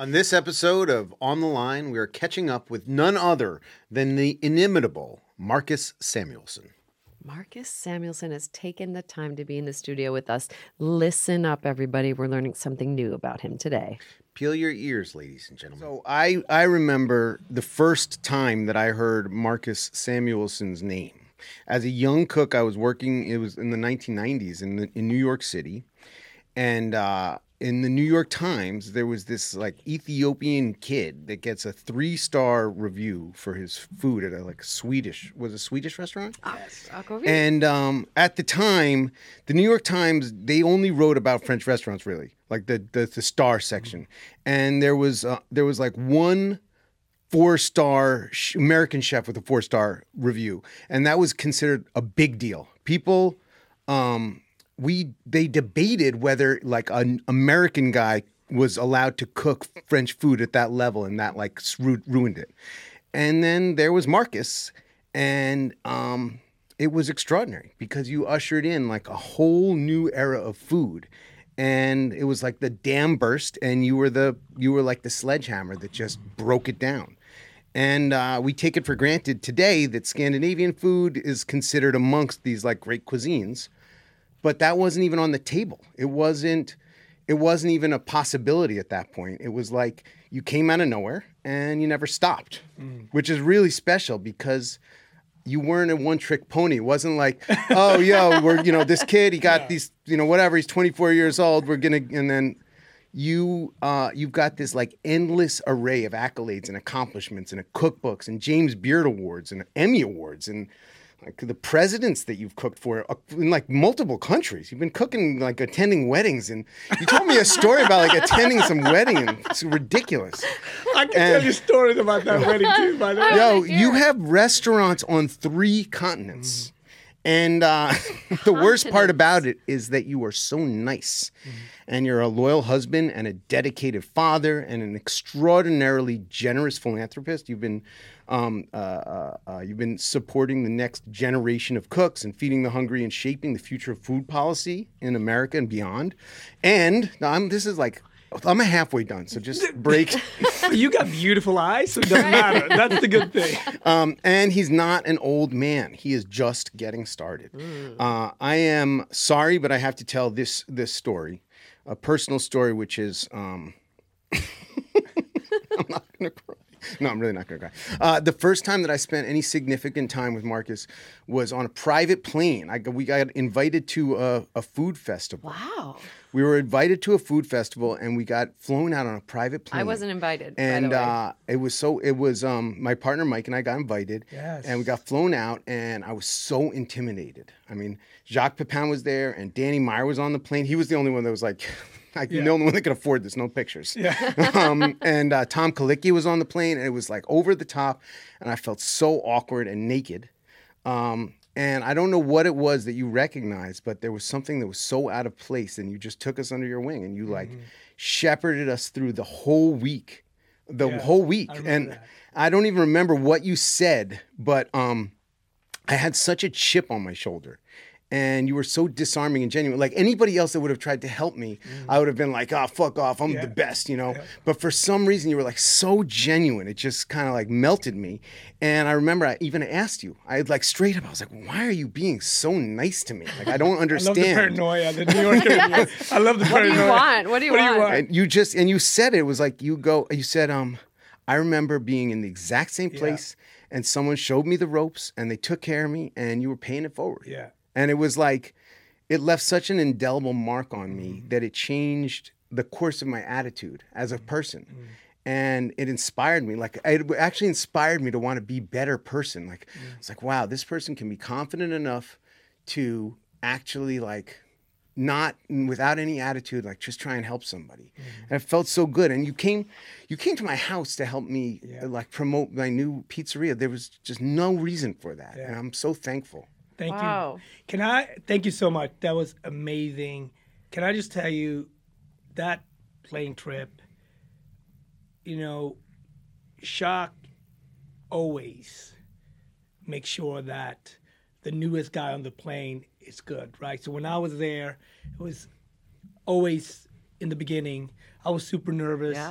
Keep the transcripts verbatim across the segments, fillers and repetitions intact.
On this episode of On the Line, we are catching up with none other than the inimitable Marcus Samuelsson. Marcus Samuelsson has taken the time to be in the studio with us. Listen up, everybody. We're learning something new about him today. Peel your ears, ladies and gentlemen. So I, I remember the first time that I heard Marcus Samuelsson's name. As a young cook, I was working, it was in the nineteen nineties in, the, in New York City. And uh, in the New York Times, there was this like Ethiopian kid that gets a three-star review for his food at a like Swedish, was it a Swedish restaurant? Yes. And um, at the time, the New York Times, they only wrote about French restaurants, really, like the the, the star section. Mm-hmm. And there was uh, there was like one four-star sh- American chef with a four-star review, and that was considered a big deal. People, um, we they debated whether like an American guy was allowed to cook French food at that level, and that like ru- ruined it. And then there was Marcus, and um, it was extraordinary because you ushered in like a whole new era of food. And it was like the dam burst, and you were the you were like the sledgehammer that just broke it down. And uh, we take it for granted today that Scandinavian food is considered amongst these like great cuisines, but that wasn't even on the table. It wasn't. It wasn't even a possibility at that point. It was like you came out of nowhere and you never stopped, mm. which is really special because you weren't a one-trick pony. It wasn't like, oh, yo, we're, you know, this kid, he got yeah. these, you know, whatever, he's twenty-four years old, we're going to, and then you, uh, you've got this, like, endless array of accolades and accomplishments and cookbooks and James Beard Awards and Emmy Awards and, like, the presidents that you've cooked for in, like, multiple countries. You've been cooking, like, attending weddings, and you told me a story about, like, attending some wedding, and it's ridiculous. I can and, tell you stories about that wedding, too, by the way. Yo, you have restaurants on three continents, mm-hmm. and uh, the worst part about it is that you are so nice, mm-hmm. and you're a loyal husband and a dedicated father and an extraordinarily generous philanthropist. You've been... Um, uh, uh, uh, you've been supporting the next generation of cooks and feeding the hungry and shaping the future of food policy in America and beyond. And I'm, this is like, I'm halfway done, so just break. You got beautiful eyes, so it doesn't matter. That's the good thing. Um, and he's not an old man. He is just getting started. Mm. Uh, I am sorry, but I have to tell this this story, a personal story, which is, um, I'm not going to cry. No, I'm really not going to cry. Uh, the first time that I spent any significant time with Marcus was on a private plane. I, we got invited to a, a food festival. Wow. We were invited to a food festival, and we got flown out on a private plane. I wasn't invited, and by the way. Uh, it was so. It was um, my partner Mike and I got invited, yes. and we got flown out, and I was so intimidated. I mean, Jacques Pepin was there, and Danny Meyer was on the plane. He was the only one that was like. Like, yeah. The only one that could afford this, no pictures. Yeah. um, and uh, Tom Kalicki was on the plane, and it was like over the top, and I felt so awkward and naked. Um, and I don't know what it was that you recognized, but there was something that was so out of place, and you just took us under your wing, and you like mm-hmm. shepherded us through the whole week, the yeah, whole week. I and that. I don't even remember what you said, but um, I had such a chip on my shoulder. And you were so disarming and genuine. Like anybody else that would have tried to help me, mm. I would have been like, oh, fuck off. I'm yeah. the best, you know. Yeah. But for some reason, you were like so genuine. It just kind of like melted me. And I remember I even asked you, I had like straight up, I was like, why are you being so nice to me? Like, I don't understand. I love the paranoia, the New Yorker. Yes. I love the paranoia. What do you want? What do you, what want? Do you want? And you just, and you said it, it was like, you go, you said, um, I remember being in the exact same place yeah. and someone showed me the ropes and they took care of me and you were paying it forward. Yeah. And it was like, it left such an indelible mark on me mm. that it changed the course of my attitude as a person. Mm. And it inspired me. Like, it actually inspired me to want to be a better person. Like, mm. it's like, wow, this person can be confident enough to actually, like, not without any attitude, like, just try and help somebody. Mm. And it felt so good. And you came, you came to my house to help me, yeah. like, promote my new pizzeria. There was just no reason for that. Yeah. And I'm so thankful. Thank wow. you. Can I, thank you so much. That was amazing. Can I just tell you that plane trip, you know, Jacques always makes sure that the newest guy on the plane is good, right? So when I was there, it was always in the beginning, I was super nervous. Yeah.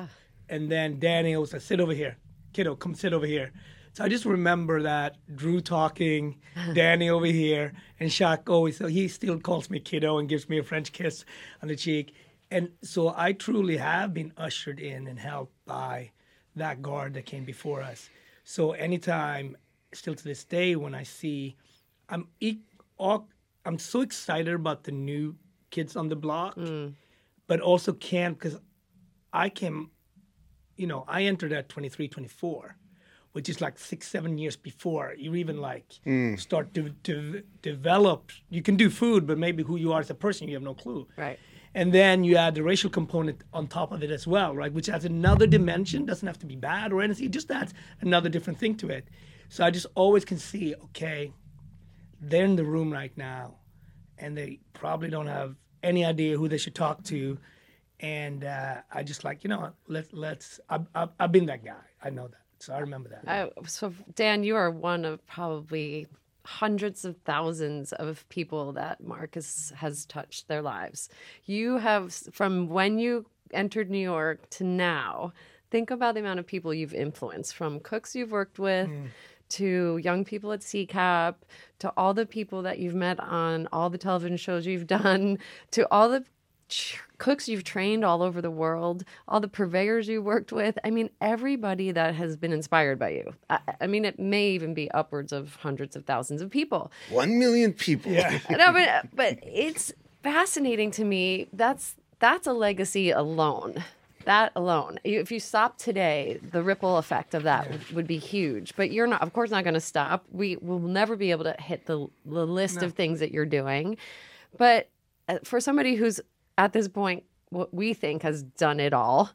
and then Danny always said, sit over here. Kiddo, come sit over here. So I just remember that, Drew talking, Danny over here, and Shaq always, so he still calls me kiddo and gives me a French kiss on the cheek. And so I truly have been ushered in and helped by that guard that came before us. So anytime, still to this day, when I see, I'm e- all, I'm so excited about the new kids on the block, mm. but also can't, because I came, you know, I entered at twenty-three, twenty-four, which is like six, seven years before you even like mm. start to, to develop. You can do food, but maybe who you are as a person, you have no clue. Right. And then you add the racial component on top of it as well, right? Which adds another dimension. Doesn't have to be bad or anything. It just adds another different thing to it. So I just always can see, okay, they're in the room right now, and they probably don't have any idea who they should talk to. And uh, I just like, you know, let, let's, I've, I've, I've been that guy. I know that. So I remember that. Uh, so, Dan, you are one of probably hundreds of thousands of people that Marcus has touched their lives. You have, from when you entered New York to now, think about the amount of people you've influenced, from cooks you've worked with mm. to young people at C CAP, to all the people that you've met on all the television shows you've done, to all the cooks you've trained all over the world, all the purveyors you worked with. I mean, everybody that has been inspired by you. I, I mean, it may even be upwards of hundreds of thousands of people. One million people. Yeah. No, but but it's fascinating to me. That's that's a legacy alone. That alone. If you stop today, the ripple effect of that would, would be huge. But you're not, of course, not going to stop. We will never be able to hit the, the list no. of things that you're doing. But for somebody who's at this point, what we think has done it all,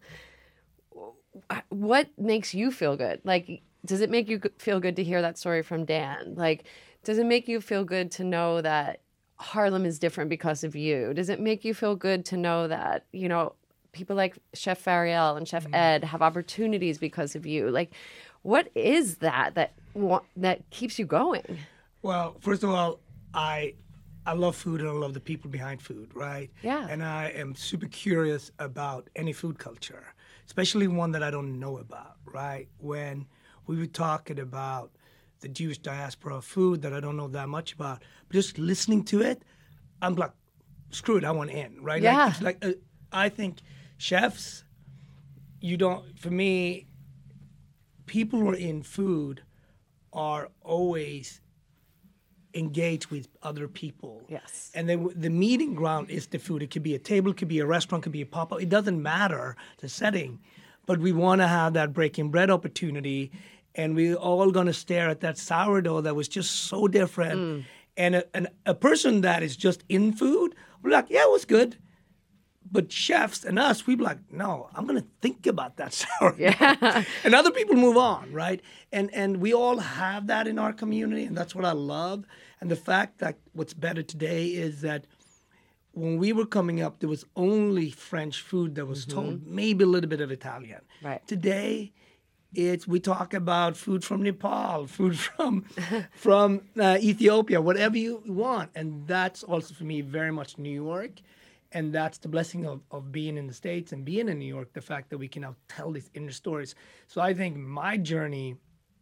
what makes you feel good? Like, does it make you feel good to hear that story from Dan? Like, does it make you feel good to know that Harlem is different because of you? Does it make you feel good to know that, you know, people like Chef Fariel and Chef mm-hmm. Ed have opportunities because of you? Like, what is that that that keeps you going? Well, first of all, I... I love food and I love the people behind food, right? Yeah. And I am super curious about any food culture, especially one that I don't know about, right? When we were talking about the Jewish diaspora of food that I don't know that much about, but just listening to it, I'm like, screw it, I want in, right? Yeah. Like, it's like uh, I think chefs, you don't, for me, people who are in food are always engage with other people. Yes. And then the meeting ground is the food. It could be a table, it could be a restaurant, it could be a pop-up. It doesn't matter the setting. But we want to have that breaking bread opportunity, and we're all going to stare at that sourdough that was just so different. Mm. And a, and a person that is just in food, we're like, yeah, it was good. But chefs and us, we'd be like, no, I'm going to think about that sourdough. Yeah. And other people move on, right? And and we all have that in our community, and that's what I love. And the fact that what's better today is that when we were coming up, there was only French food that was mm-hmm. told, maybe a little bit of Italian. Right. Today, it's we talk about food from Nepal, food from from uh, Ethiopia, whatever you want. And that's also, for me, very much New York. And that's the blessing of, of being in the States and being in New York, the fact that we can now tell these inner stories. So I think my journey,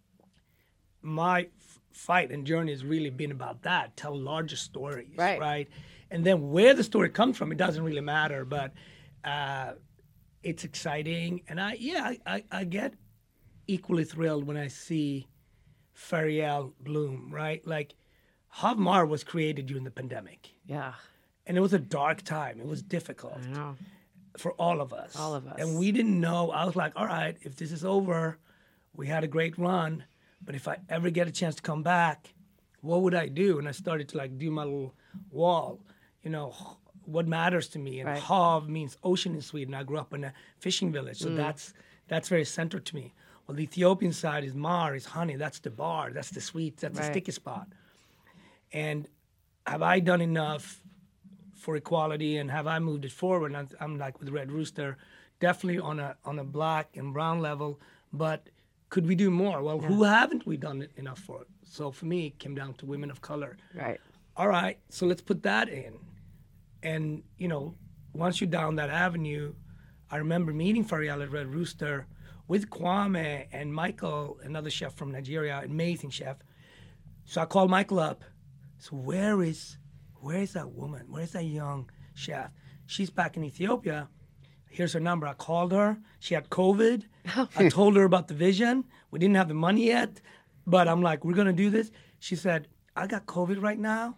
my f- fight and journey has really been about that, tell larger stories, right? right? And then where the story comes from, it doesn't really matter, but uh, it's exciting. And I, yeah, I, I, I get equally thrilled when I see Fariel bloom, right? Like, Hav Mar was created during the pandemic. Yeah. And it was a dark time. It was difficult for all of us. All of us. And we didn't know. I was like, all right, if this is over, we had a great run. But if I ever get a chance to come back, what would I do? And I started to like do my little wall. You know, what matters to me. And right. Hav means ocean in Sweden. I grew up in a fishing village. So mm. that's that's very central to me. Well, the Ethiopian side is Mar, is honey. That's the bar. That's the sweet. That's right. the sticky spot. And have I done enough for equality, and have I moved it forward? And I'm, I'm like with Red Rooster, definitely on a on a black and brown level, but could we do more? Well, yeah. who haven't we done it enough for? So for me, it came down to women of color. Right. All right, so let's put that in. And, you know, once you're down that avenue, I remember meeting Farial at Red Rooster with Kwame and Michael, another chef from Nigeria, amazing chef. So I called Michael up. So where is, where is that woman? Where is that young chef? She's back in Ethiopia. Here's her number. I called her. She had COVID. I told her about the vision. We didn't have the money yet, but I'm like, we're gonna do this. She said, I got COVID right now.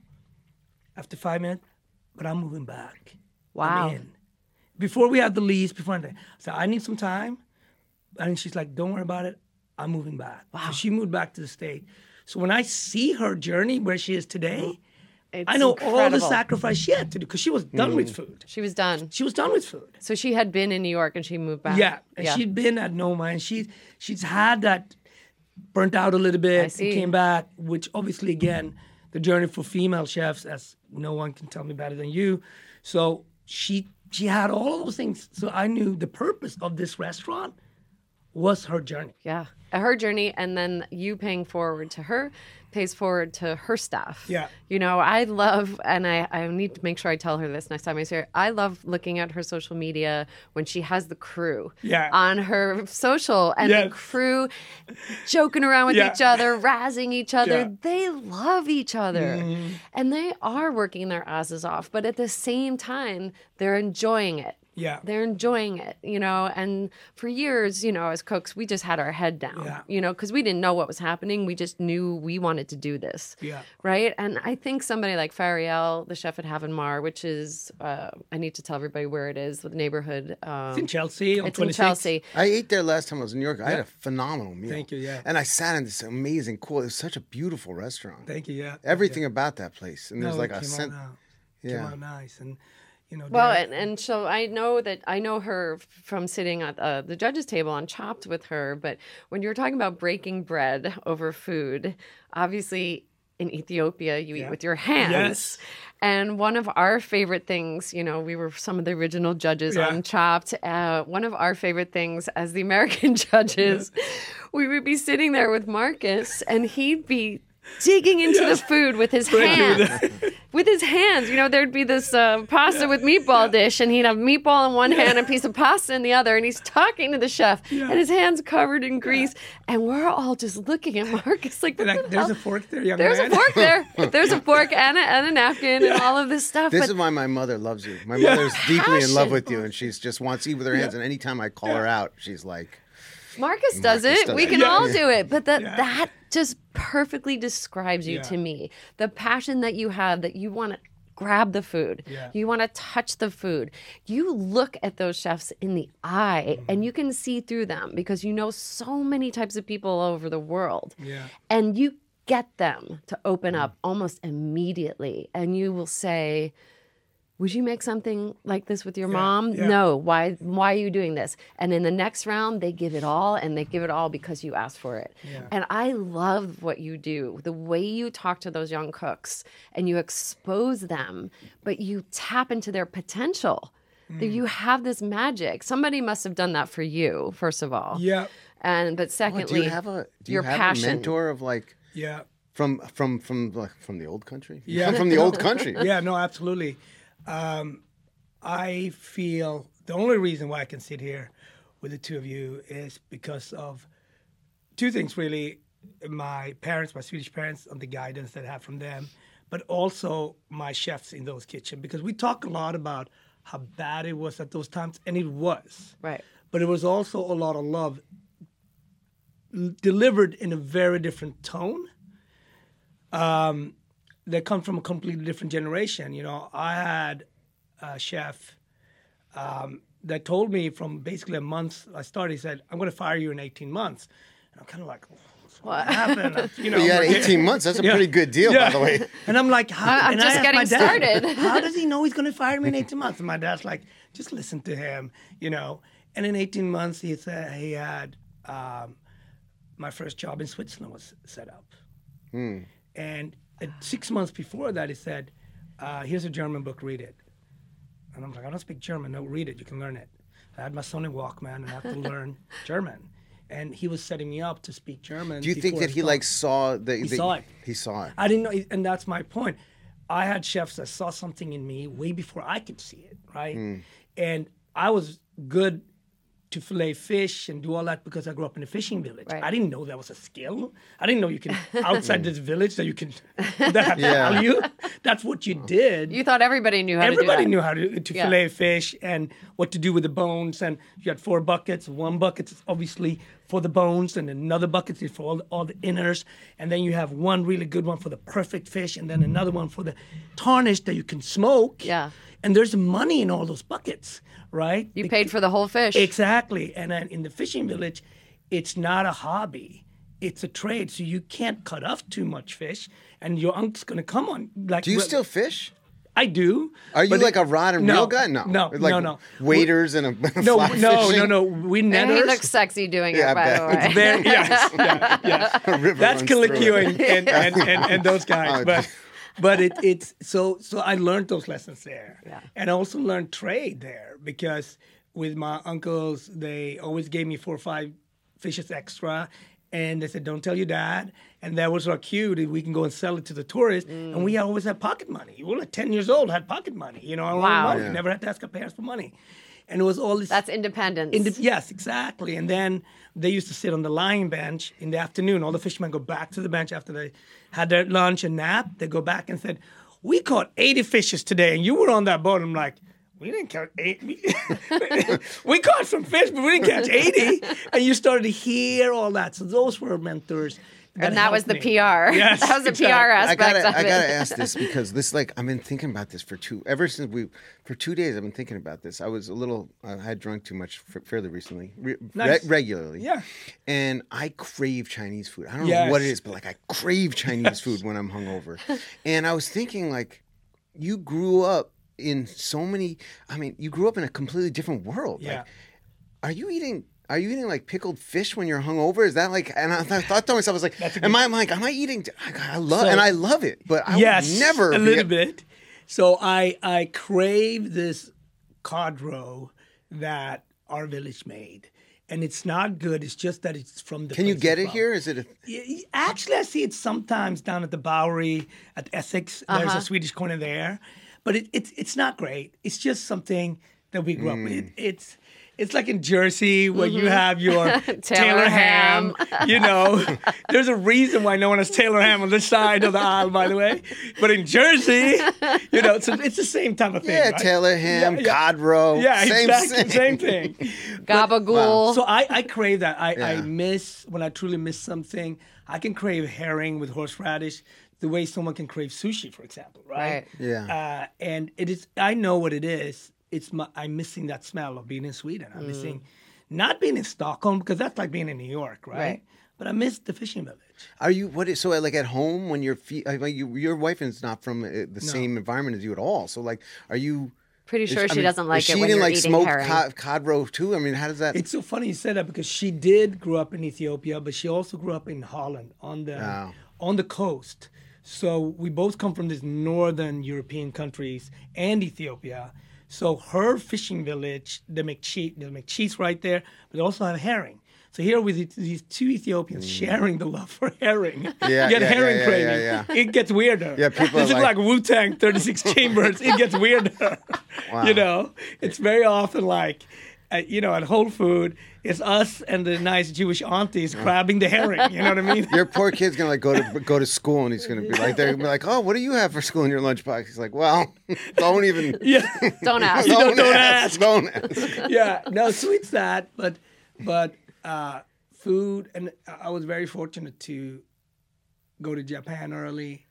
After five minutes, but I'm moving back. Wow. I'm in. Before we had the lease, before anything, I said, I need some time. And she's like, don't worry about it. I'm moving back. Wow. So she moved back to the state. So when I see her journey where she is today, It's I know all the incredible. sacrifice she had to do because she was done with food. She was done. She was done with food. So she had been in New York and she moved back. Yeah, and she'd been at Noma, and she she's had that burnt out a little bit I see. and came back, which obviously again, the journey for female chefs, as no one can tell me better than you. So she she had all of those things. So I knew the purpose of this restaurant was her journey. Yeah. Her journey, and then you paying forward to her pays forward to her staff. Yeah. You know, I love, and I, I need to make sure I tell her this next time I see her, I love looking at her social media when she has the crew Yeah. on her social, and the Yes. crew joking around with Yeah. each other, razzing each other. Yeah. They love each other. Mm-hmm. And they are working their asses off, but at the same time, they're enjoying it. Yeah. They're enjoying it, you know, and for years, you know, as cooks, we just had our head down, Yeah. you know, because we didn't know what was happening. We just knew we wanted to do this. Yeah. Right. And I think somebody like Fariel, the chef at Havamar, which is, uh, I need to tell everybody where it is, the neighborhood. Um, It's in Chelsea on it's in twenty-six. Chelsea. I ate there last time I was in New York. I had a phenomenal meal. Thank you, yeah. And I sat in this amazing, cool. It was such a beautiful restaurant. Thank you, yeah. Everything about that place, and No, there's like it a came scent. out, Yeah. Came out nice. And, you know, Well, Derek- and, and so I know that I know her from sitting at uh, the judges' table on Chopped with her. But when you're talking about breaking bread over food, obviously in Ethiopia you eat Yeah. with your hands. Yes. And one of our favorite things, you know, we were some of the original judges Yeah. on Chopped. Uh, one of our favorite things as the American judges, we would be sitting there with Marcus, and he'd be digging into the food with his hands. With his hands, you know, there'd be this uh, pasta with meatball dish, and he'd have meatball in one hand and a piece of pasta in the other, and he's talking to the chef, and his hands covered in grease, and we're all just looking at Marcus like, what like, the there's hell? a fork there, young There's man. a fork there. There's a fork and a, and a napkin and all of this stuff. This but is why my mother loves you. My mother's deeply in love Passion. with you, and she's just wants to eat with her hands. And anytime I call her out, she's like, Marcus does Marcus it. does we it. can Yeah. all do it. But that Yeah. that just perfectly describes you Yeah. to me. The passion that you have, that you want to grab the food. Yeah. You want to touch the food. You look at those chefs in the eye Mm-hmm. and you can see through them because you know so many types of people all over the world. Yeah. And you get them to open Mm. up almost immediately. And you will say, would you make something like this with your mom? yeah. No. Why why are you doing this? And in the next round, they give it all, and they give it all because you asked for it. Yeah. And I love what you do. The way you talk to those young cooks and you expose them, but you tap into their potential. That you have this magic. Somebody must have done that for you, first of all. Yeah. And but "Oh, secondly, do you have a do you your have passion. a mentor of like Yeah. from from from like from the old country? Yeah. from the old country. Yeah, no, absolutely. Um, I feel the only reason why I can sit here with the two of you is because of two things, really. My parents, my Swedish parents, and the guidance that I have from them, but also my chefs in those kitchens. Because we talk a lot about how bad it was at those times, and it was. right. But it was also a lot of love l- delivered in a very different tone. Um, that come from a completely different generation. You know, I had a chef um, that told me from basically a month I started, he said, I'm going to fire you in eighteen months. And I'm kind of like, what happened? You know, But you had we're- eighteen months. That's a Yeah. pretty good deal, Yeah. by the way. And I'm like, how? I'm and I just asked getting my dad, started. How does he know he's going to fire me in eighteen months? And my dad's like, just listen to him, you know. And in eighteen months, he said he had um, my first job in Switzerland was set up. And uh, six months before that, he said, uh, here's a German book, read it. And I'm like, I don't speak German. No, read it. You can learn it. I had my son in Walkman and I had to learn German. And he was setting me up to speak German. Do you think before that I he started. like saw the He the- saw it. He saw it. I didn't know, and that's my point. I had chefs that saw something in me way before I could see it, right? And I was good to fillet fish and do all that because I grew up in a fishing village. Right. I didn't know that was a skill. I didn't know you can outside this village that you can that have Yeah. value. That's what you did. You thought everybody knew how Everybody to do that. knew how to, to Yeah. fillet fish and what to do with the bones. And you had four buckets. One bucket is obviously for the bones, and another bucket is for all, all the inners. And then you have one really good one for the perfect fish, and then another one for the tarnished that you can smoke. Yeah. And there's money in all those buckets, right? You paid for the whole fish. Exactly. And then in the fishing village, it's not a hobby. It's a trade. So you can't cut off too much fish, and your uncle's going to come on. Like, Do you still fish? I do. Are you but like it- a rod and no, reel guy? No. No, Like no, no. Waders and a No, fly no, fishing? no, no. We and netters. he looks sexy doing Yeah, I it, by bet. the way. It's Very, yes, yeah, yes. A river That's runs through Calicchio it. and, and, and, and, and those guys. Oh, but but it, it's so so I learned those lessons there. Yeah. And I also learned trade there because with my uncles, they always gave me four or five fishes extra. And they said, don't tell your dad. And that was our cue that we can go and sell it to the tourists. Mm. And we always had pocket money. We were like ten years old, had pocket money. You know, our own Wow. money. Yeah. Never had to ask our parents for money. And it was all this. That's independence. In the, yes, exactly. And then they used to sit on the lying bench in the afternoon. All the fishermen go back to the bench after they had their lunch and nap. They go back and said, we caught eighty fishes today, and you were on that boat. I'm like, we didn't catch eighty. We caught some fish, but we didn't catch eighty. And you started to hear all that. So those were mentors. and that was helped the me. P R. Yes, that was the P R exactly. I aspect gotta, of I it. gotta ask this because this, like, I've been thinking about this for two, ever since we, for two days, I've been thinking about this. I was a little, I had drunk too much f- fairly recently, re- Nice. re- regularly. Yeah. And I crave Chinese food. I don't Yes. know what it is, but like, I crave Chinese food when I'm hungover. And I was thinking, like, you grew up in so many, I mean, you grew up in a completely different world. Yeah. Like, are you eating? Are you eating like pickled fish when you're hungover? Is that like? And I, I thought to myself, I was like, That's a am good- I? I'm like, am I eating? I, I love, So- and I love it, but I yes, would never. a be little bit. So I I crave this cod roe that our village made, and it's not good. It's just that it's from the. Can you place get it's it from. here? Is it? A, Y- Actually, I see it sometimes down at the Bowery at Essex. There's Uh-huh. a Swedish corner there, but it, it's it's not great. It's just something that we grew up with. It, it's it's like in Jersey where you have your Taylor, Taylor ham. You know, there's a reason why no one has Taylor ham on this side of the aisle, by the way. But in Jersey, you know, so it's the same type of thing. yeah, right? Taylor ham, Yeah, yeah. cod roe. Yeah, same, exactly, same. same thing. Gabagool. So I, I crave that. I, I Yeah. miss when I truly miss something. I can crave herring with horseradish, the way someone can crave sushi, for example, right? Right. Yeah. Uh, and it is. I know what it is. It's my. I'm missing that smell of being in Sweden. I'm missing, not being in Stockholm because that's like being in New York, right? Right. But I miss the fishing village. Are you what is so like at home when you're fe- I mean, you, your wife is not from uh, the same environment as you at all. So like, are you? Pretty sure is- I she mean, doesn't like is it she when eating you're like eating smoked herring. cod, cod roe too? I mean, how does that? It's so funny you said that because she did grow up in Ethiopia, but she also grew up in Holland on the Wow. on the coast. So we both come from these northern European countries and Ethiopia. So her fishing village, they make cheese, they make cheese right there, but they also have herring. So here with these- these two Ethiopians sharing the love for herring, Mm. Yeah, you get yeah, herring yeah, yeah, craving. yeah, yeah. It gets weirder. Yeah, people This are is like- like Wu Tang thirty-six Chambers. It gets weirder. Wow. You know, it's very often like, uh, you know, at Whole Food, it's us and the nice Jewish aunties grabbing the herring. You know what I mean? Your poor kid's gonna like go to go to school and he's gonna be like, they're gonna be like, oh, what do you have for school in your lunchbox? He's like, well, don't even. Yeah, Don't ask. don't- don't ask. Don't ask. yeah. No, so it's that, but but uh, food, and I was very fortunate to go to Japan early.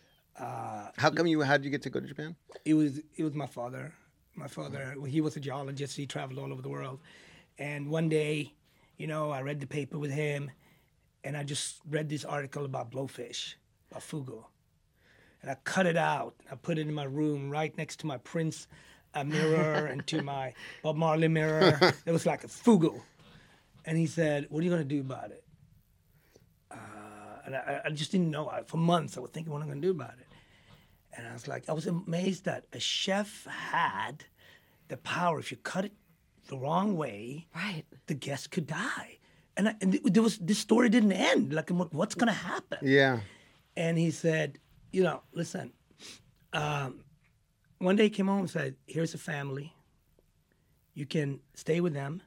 How come you? How did you get to go to Japan? It was it was my father. My father, well, he was a geologist. He traveled all over the world. And one day, you know, I read the paper with him, and I just read this article about blowfish, about fugu. And I cut it out. I put it in my room right next to my Prince uh, mirror and to my Bob Marley mirror. It was like a fugu. And he said, what are you going to do about it? Uh, and I, I just didn't know. I, for months, I was thinking, what am I going to do about it? And I was like, I was amazed that a chef had the power. If you cut it the wrong way, Right. the guest could die. And, I, and there was this story didn't end. Like, I'm like, what's going to happen? Yeah. And he said, you know, listen. Um, one day he came home and said, here's a family. You can stay with them.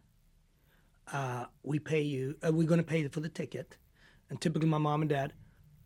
Uh, we pay you. Uh, we're going to pay for the ticket. And typically, my mom and dad,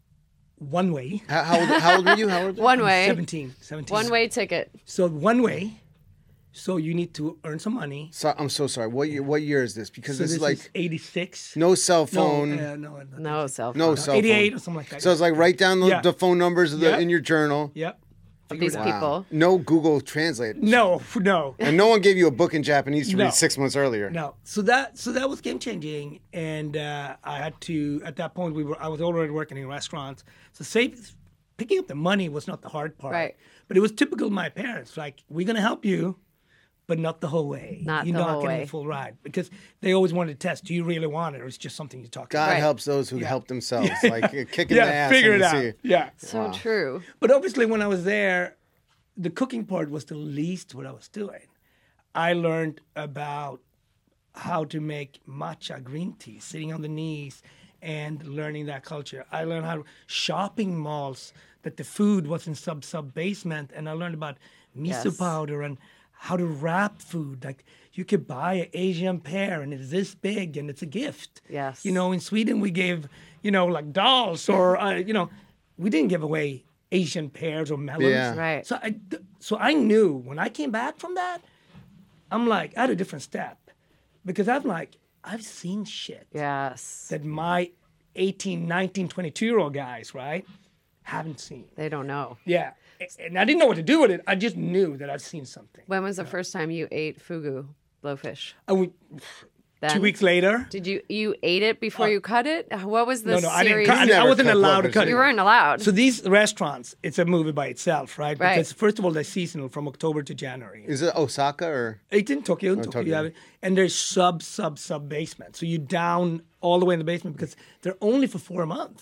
one way. How, how, old, how old were you? How old? One way. seventeen. seventeen. One way ticket. So one way. So you need to earn some money. So, I'm so sorry. What year? What year is this? Because So this, this is like is eighty-six. no cell No, phone. uh, no, no, No cell phone. No cell eighty-eight phone. or something like that. So it's like write down the, Yeah. the phone numbers of the, Yeah. in your journal. Yep. Of these Wow. people. No Google Translate. No, no. And no one gave you a book in Japanese to No. read six months earlier. No, so that so that was game changing, and uh, I had to. At that point, we were. I was already working in restaurants, so save, picking up the money was not the hard part. Right. But it was typical of my parents. Like, we're gonna help you, but not the whole way. Not You're the not whole getting way. the full ride, because they always wanted to test. Do you really want it, or it's just something you talk God about? Right. helps those who help themselves. Like uh, kicking Yeah, the ass. figure and it out. see- Yeah. So true. But obviously, when I was there, the cooking part was the least what I was doing. I learned about how to make matcha green tea, sitting on the knees and learning that culture. I learned how shopping malls, that the food was in sub sub basement, and I learned about miso Yes. powder and how to wrap food. Like, you could buy an Asian pear and it's this big and it's a gift. Yes. You know, in Sweden we gave, you know, like dolls or uh, you know, we didn't give away Asian pears or melons. Yeah. Right. So I, so I knew when I came back from that, I'm like, I had a different step, because I'm like, I've seen shit Yes. that my eighteen, nineteen, twenty-two year old guys, right, haven't seen. They don't know. Yeah. And I didn't know what to do with it. I just knew that I've seen something. When was the first time you ate fugu, blowfish? And we, Then? two weeks later. Did you you ate it before you cut it? What was the No, no, I didn't. series? Cut, I, You I never wasn't cut allowed to blowfish, cut did it. You weren't allowed. So these restaurants, it's a movie by itself, right? Right. Because first of all, they're seasonal from October to January. Is it Osaka or? It's in Tokyo, in Tokyo, Tokyo. you have it. And there's sub, sub, sub basement. So you down all the way in the basement because they're only for four a month.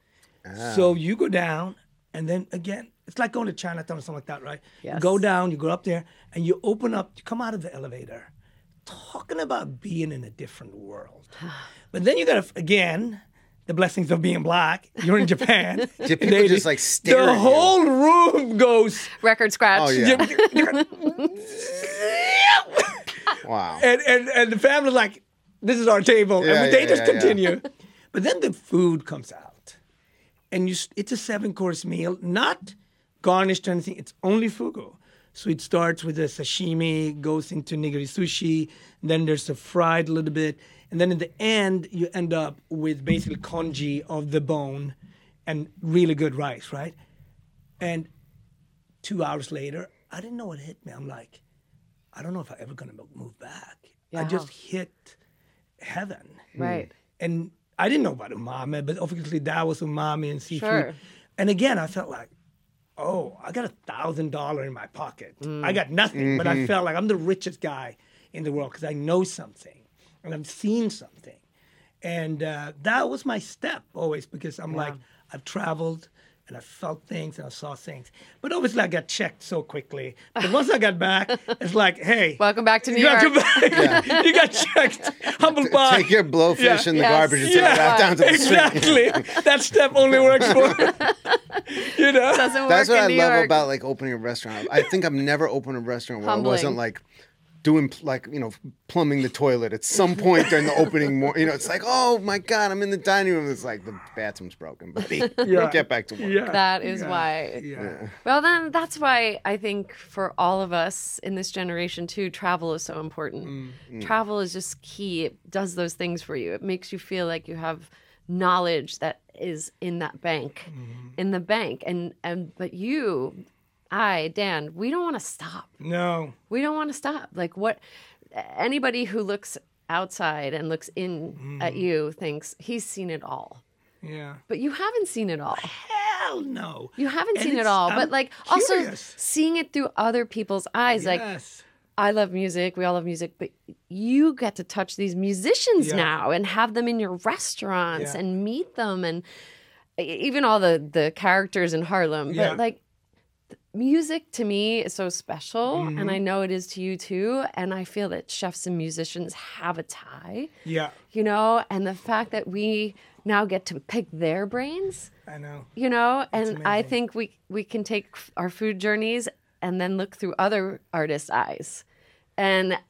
So you go down, and then again, it's like going to Chinatown or something like that, right? Yes. You go down, you go up there, and you open up, you come out of the elevator, talking about being in a different world. But then you got to, again, the blessings of being black. You're in Japan. Did in people the eighties. just like stare The at you? whole room goes. Record scratch. Oh yeah. Wow. and, and and the family's like, this is our table, Yeah, and they yeah, just yeah, yeah. continue. But then the food comes out, and you s- it's a seven course meal, not garnished or anything. It's only fugu. So it starts with a sashimi, goes into nigiri sushi, then there's a fried a little bit, and then in the end you end up with basically congee of the bone, and really good rice, right? And two hours later, I didn't know what hit me. I'm like, I don't know if I'm ever gonna move back. I Yeah. just hit heaven. Right. And I didn't know about umami, but obviously that was umami and seafood. Sure. And again, I felt like, oh, I got a thousand dollar in my pocket. I got nothing, but I felt like I'm the richest guy in the world because I know something and I've seen something. And uh, that was my step always, because I'm like, I've traveled and I felt things and I saw things. But obviously I got checked so quickly. But once I got back, it's like, hey. Welcome back to New you got York. to back. You got checked. Humble pie. Take your blowfish Yeah. in the Yes. garbage and take Yeah. it out down to the street. Exactly. That step only works for, you know? Doesn't That's work what I in New love York. about like opening a restaurant. I think I've never opened a restaurant where I wasn't Humbling. like doing like you know plumbing the toilet at some point during the opening. More, you know, it's like, oh my god, I'm in the dining room. It's like the bathroom's broken, buddy. Yeah. Get back to work. Yeah. That is Yeah. why. Yeah. Well, then that's why I think for all of us in this generation too, travel is so important. Mm. Travel is just key. It does those things for you. It makes you feel like you have knowledge that is in that bank, Mm-hmm. in the bank. And and but you, I, Dan, we don't want to stop. No. We don't want to stop. Like what anybody who looks outside and looks in Mm-hmm. at you thinks he's seen it all. Yeah. But you haven't seen it all. Hell no. You haven't And seen it it's- all, I'm but like also curious. seeing it through other people's eyes. Like Yes. I love music, we all love music, but you get to touch these musicians Yeah. now and have them in your restaurants Yeah. and meet them, and e- even all the the characters in Harlem. Yeah. But like th- music to me is so special, Mm-hmm. and I know it is to you too. And I feel that chefs and musicians have a tie, Yeah. you know, and the fact that we now get to pick their brains, I know. you know, and I amazing. think we we can take f- our food journeys and then look through other artists' eyes, and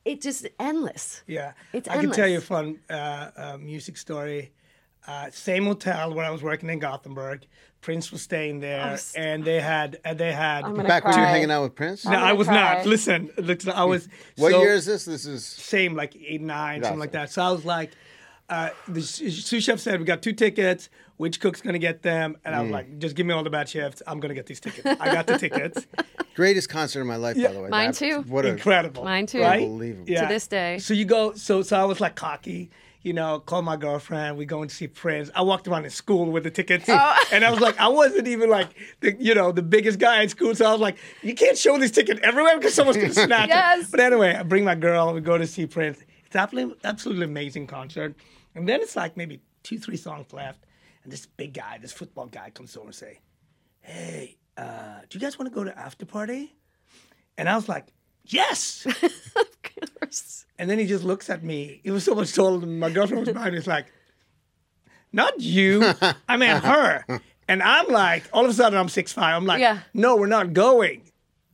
it just endless. Yeah, It's I can tell you a endless. fun uh, uh, music story. Uh, same hotel where I was working in Gothenburg. Prince was staying there, stop. and they had and they had. I'm gonna Back when you were cry. hanging out with Prince? No, I'm I gonna was cry. not. Listen, listen, I was. What so, year is this? This is Same, like eight, nine, something like Gotcha. that. So I was like, uh, the s- sous chef said, we got two tickets. Which cook's going to get them? And I Mm. was like, just give me all the bad chefs. I'm going to get these tickets. I got the tickets. greatest concert of my life, by the way. Mine That- too. What a Incredible. Mine too. Right? Unbelievable. Yeah. To this day. So you go, so so I was like cocky, you know, call my girlfriend. We go and see Prince. I walked around in school with the tickets. Oh. And I was like, I wasn't even like, the, you know, the biggest guy in school. So I was like, you can't show this ticket everywhere because someone's going to snatch Yes. it. But anyway, I bring my girl. We go to see Prince. It's absolutely, absolutely amazing concert. And then it's like maybe two, three songs left. And this big guy, this football guy comes over and say, hey, uh, do you guys want to go to after party? And I was like, yes. Of course. And then he just looks at me. He was so much taller than me. My girlfriend was behind me. He's like, not you. I meant her. And I'm like, all of a sudden I'm six five. I'm like, Yeah. no, we're not going.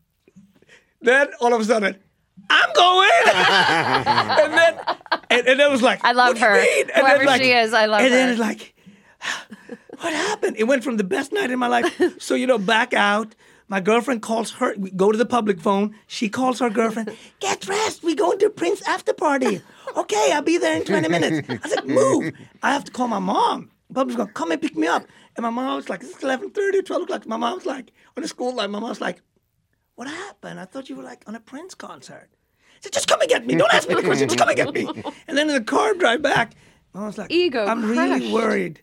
Then all of a sudden, I'm going. and then and, and it was like, I love what do you her. mean? And Whoever then, like- she is, I love and her. then it's like, what happened? It went from the best night in my life. So, you know, back out. My girlfriend calls her, we go to the public phone. She calls her girlfriend, get dressed. We going to Prince after party. Okay, I'll be there in twenty minutes. I said, move. I have to call my mom. Public's going, come and pick me up. And my mom was like, it's eleven thirty, twelve o'clock. My mom was like, on the school line, my mom was like, what happened? I thought you were like on a Prince concert. I said, just come and get me. Don't ask me the question. Just come and get me. And then in the car, drive back. I was like, Ego I'm really crushed. worried.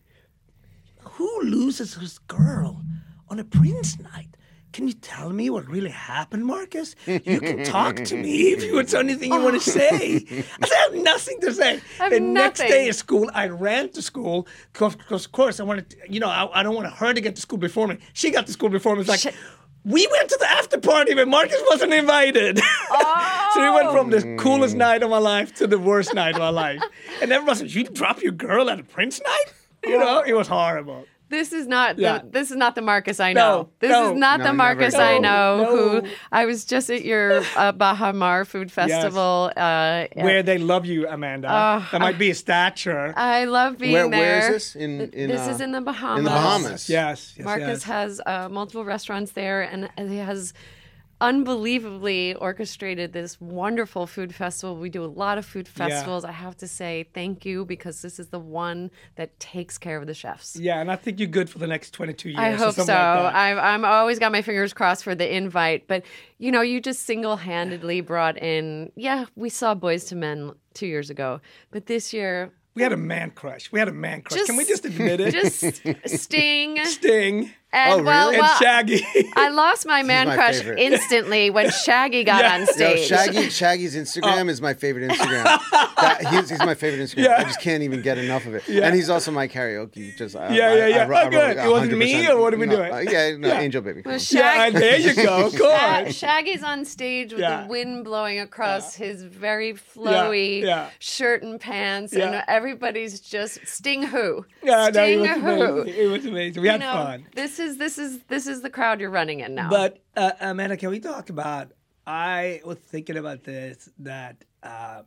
Who loses his girl on a Prince night? Can you tell me what really happened, Marcus? You can talk to me if you have anything you want to say. I said, I have nothing to say. I have the next nothing. day at school, I ran to school because, of course, I wanted, to, you know, I, I don't want her to get to school before me. She got to school before me. It's like, Shit. we went to the after party, but Marcus wasn't invited. so we went from the coolest night of my life to the worst night of my life. And everyone said, you drop your girl at a Prince night? You know, it was horrible. This is not Yeah. the this is not the Marcus I No, know. This no. is not No, the never Marcus again. I know. No, Who no. I was just at your uh, Baha Mar Food Festival. Uh, Where they love you, Amanda. Oh, that might be a stature. I love being Where- there. where is this? In- in, this uh, is in the Bahamas. in the Bahamas. yes, yes, Marcus yes. has uh, multiple restaurants there, and he has unbelievably orchestrated this wonderful food festival. We do a lot of food Yeah. festivals. I have to say thank you because this is the one that takes care of the chefs. Yeah, and I think you're good for the next twenty-two years. I or hope so. something like that. I've I'm always got my fingers crossed for the invite, but you know, you just single-handedly brought in. Yeah, we saw Boys to Men two years ago, but this year, We had a man crush. We had a man crush. just Can we just admit it? Just Sting Sting and Oh, well, really? and well, Shaggy. I lost my man my crush favorite. instantly when Shaggy got Yeah. on Yo, Yo, stage. Shaggy, Shaggy's Instagram is my favorite Instagram. That, he's, he's my favorite Instagram. Yeah. I just can't even get enough of it. Yeah. And he's also my karaoke. Just I, Yeah, I, yeah, I, yeah. I, I, Oh, good. wrote It wasn't me, one hundred percent. or what are we No, doing? uh, yeah, no, Yeah. Angel Baby. Come Well, on. Shag- yeah, there you go. Go Sha- on. Shaggy's on stage with Yeah. the wind blowing across his very flowy yeah. shirt and pants, Yeah. and everybody's just Sting who? Yeah, no, it Sting was who? amazing. It was amazing. We You had know, fun. This is this is this is the crowd you're running in now. But uh, Amanda, can we talk about? I was thinking about this that um,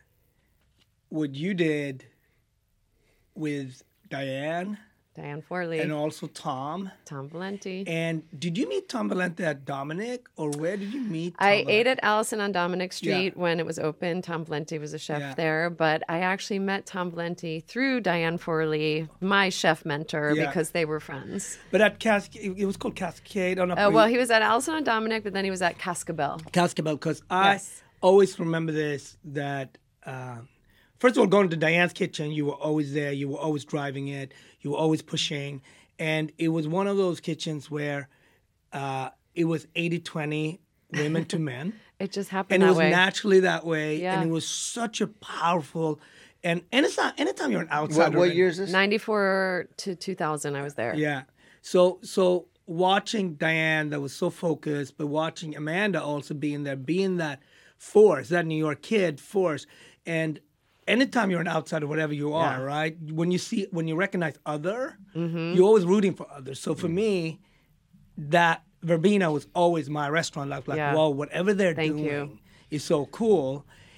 what you did with Diane Diane Forley, and also Tom. Tom Valenti. And did you meet Tom Valente at Dominic, or where did you meet? Tom I Valente? ate at Allison on Dominic Street Yeah. when it was open. Tom Valenti was a chef Yeah. there, but I actually met Tom Valenti through Diane Forley, my chef mentor, Yeah. because they were friends. But at Cascade, it was called Cascade. On a Uh, well, he was at Allison on Dominic, but then he was at Cascabel. Cascabel, because I Yes. always remember this, that um, first of all, going to Diane's kitchen, you were always there, you were always driving it, you were always pushing, and it was one of those kitchens where uh, it was eighty twenty women to men, It just happened and it that was way. naturally that way, Yeah. and it was such a powerful, and and it's not anytime you're an outsider. What, what year is this? ninety-four to two thousand, I was there. Yeah. So so watching Diane that was so focused, but watching Amanda also being there, being that force, that New York kid force. And anytime you're an outsider, whatever you are, Yeah. right? When you see when you recognize other, Mm-hmm. you're always rooting for others. So for me, that Verbena was always my restaurant. Like, like Yeah. wow, whatever they're Thank doing you. is so cool.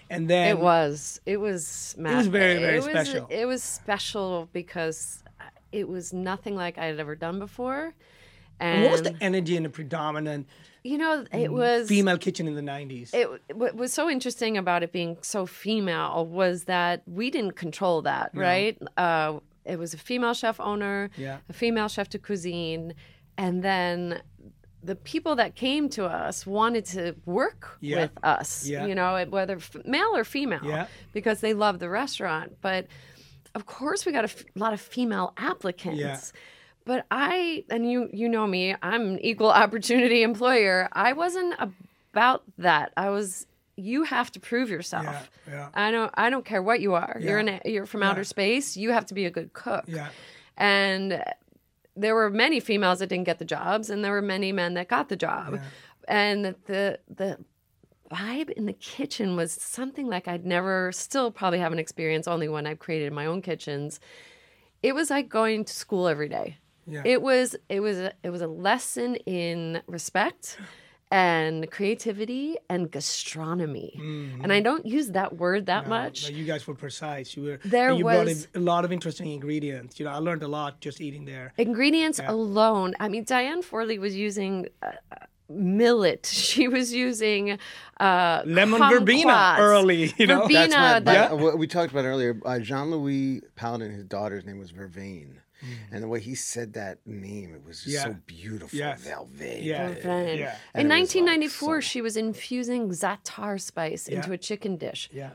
And then It was. It was. It was very, very it was, special. It was special because it was nothing like I had ever done before. And, And what was the energy in the predominant you know, it was female kitchen in the nineties? It what was so interesting about it being so female was that we didn't control that, right? Uh, it was a female chef owner, Yeah. a female chef de cuisine, and then the people that came to us wanted to work Yeah. with us, Yeah. you know, whether f- male or female, Yeah. because they loved the restaurant. But of course, we got a f- lot of female applicants. Yeah. But I, and you, you know me, I'm an equal opportunity employer. I wasn't about that. I was. You have to prove yourself. Yeah, yeah. I don't. I don't care what you are. You're Yeah. in. A, you're from Yeah. outer space. You have to be a good cook. Yeah. And there were many females that didn't get the jobs, and there were many men that got the job. And the the vibe in the kitchen was something like I'd never, still probably haven't experienced. Only when I've created my own kitchens. It was like going to school every day. Yeah. It was it was a, it was a lesson in respect and creativity and gastronomy. And I don't use that word that much. But you guys were precise. You were. There and you brought was- in a lot of interesting ingredients. You know, I learned a lot just eating there. Ingredients alone. I mean, Diane Forley was using uh, millet. She was using uh, Lemon verbena kumquats. early, you know. Verbena. That's my, that- my- what we talked about earlier. Uh, Jean-Louis Paladin, his daughter's name was Vervain. And the way he said that name, it was just Yeah. so beautiful. Yes. Velvet. Yeah. Vervain. Yeah. And In it was, like, nineteen ninety-four, so- she was infusing za'atar spice into Yeah. a chicken dish. Yeah.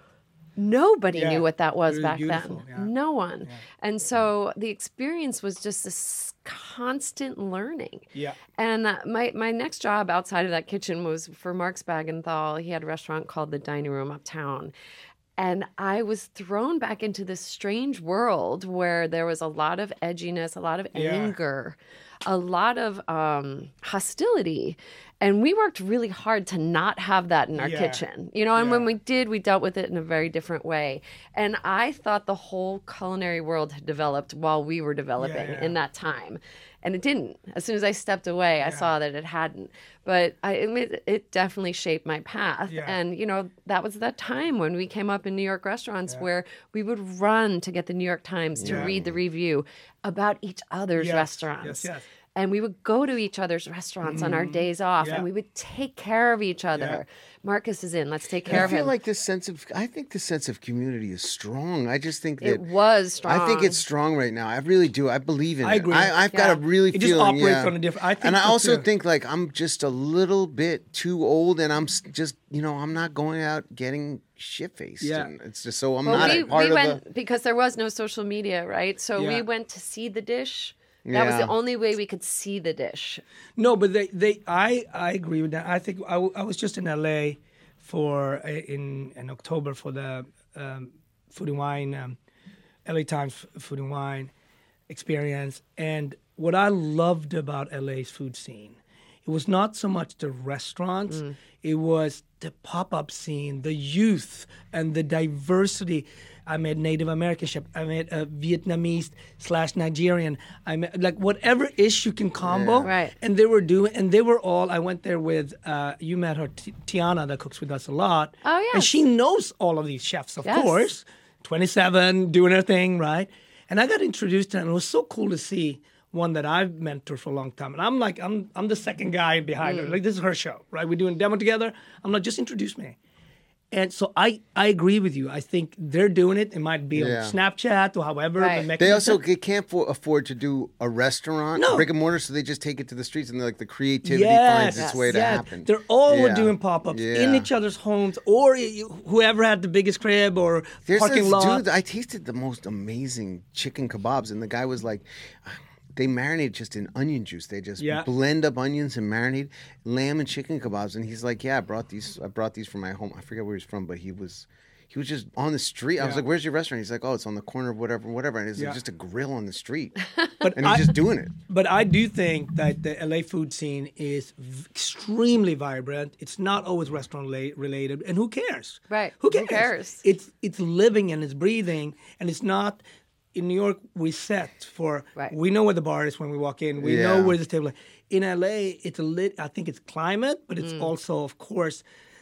Nobody Yeah. knew what that was It was back beautiful, then. yeah. No one. And so the experience was just this constant learning. Yeah. And uh, my, my next job outside of that kitchen was for Mark Spagenthal. He had a restaurant called The Dining Room Uptown. And I was thrown back into this strange world where there was a lot of edginess, a lot of Yeah. anger, a lot of um, hostility. And we worked really hard to not have that in our Yeah. kitchen. You know, and Yeah. when we did, we dealt with it in a very different way. And I thought the whole culinary world had developed while we were developing yeah. in that time. And it didn't. As soon as I stepped away, I saw that it hadn't. But I, it, it definitely shaped my path. Yeah. And, you know, that was that time when we came up in New York restaurants where we would run to get the New York Times to Yeah. read the review about each other's Yes, restaurants. yes, yes. And we would go to each other's restaurants on our days off, Yeah. and we would take care of each other. Marcus is in. Let's take care I of feel him. like this sense of, I think the sense of community is strong. I just think that it was strong. I think it's strong right now. I really do. I believe in I it. agree. I, I've got a Yeah. really It just feeling. operates yeah. on a different- I think and I so, also too. think like I'm just a little bit too old, and I'm s- just you know I'm not going out getting shit faced. Yeah. And it's just so I'm Well, not we, a part we of went the. because there was no social media, right? So Yeah. we went to see the dish. That was Yeah. the only way we could see the dish. No, but they, they I, I agree with that. I think I, w- I was just in L A for uh, in in October for the um, Food and Wine, um, L A Times Food and Wine experience, and what I loved about L A's food scene, it was not so much the restaurants, it was the pop-up scene, the youth, and the diversity. I met Native American chef. I met a Vietnamese slash Nigerian. I met like whatever ish you can combo. Right. And they were doing, and they were all. I went there with. Uh, you met her, T- Tiana, that cooks with us a lot. Oh, And yes. she knows all of these chefs, of Yes. course. twenty-seven, doing her thing, right? And I got introduced to her, and it was so cool to see one that I've mentored for a long time. And I'm like, I'm I'm the second guy behind Mm. her. Like, this is her show, right? We're doing a demo together. I'm like, just introduce me. And so I, I agree with you. I think they're doing it. It might be Yeah. on Snapchat or however. Right. the They mechanism- also they can't for, afford to do a restaurant, No. brick and mortar, so they just take it to the streets, and like the creativity Yes, finds its way to yes. happen. They're all were Yeah. doing pop-ups in Yeah. each other's homes, or y- whoever had the biggest crib or There's parking this lot. dude. I tasted the most amazing chicken kebabs, and the guy was like, they marinate just in onion juice. They just Yeah. blend up onions and marinate lamb and chicken kebabs. And he's like, yeah, I brought these. I brought these from my home. I forget where he's from, but he was. He was just on the street. I was Yeah. like, "Where's your restaurant?" He's like, "Oh, it's on the corner of whatever, whatever." And it's Yeah. just a grill on the street, But and he's I- just doing it. But I do think that the L A food scene is v- extremely vibrant. It's not always restaurant la- related, and who cares? Right. Who Who cares? cares? It's it's living and it's breathing, and it's not. In New York, we set for. Right. We know where the bar is when we walk in. We Yeah. know where the table. is. In L A, it's a lit. I think it's climate, but it's Mm. also, of course,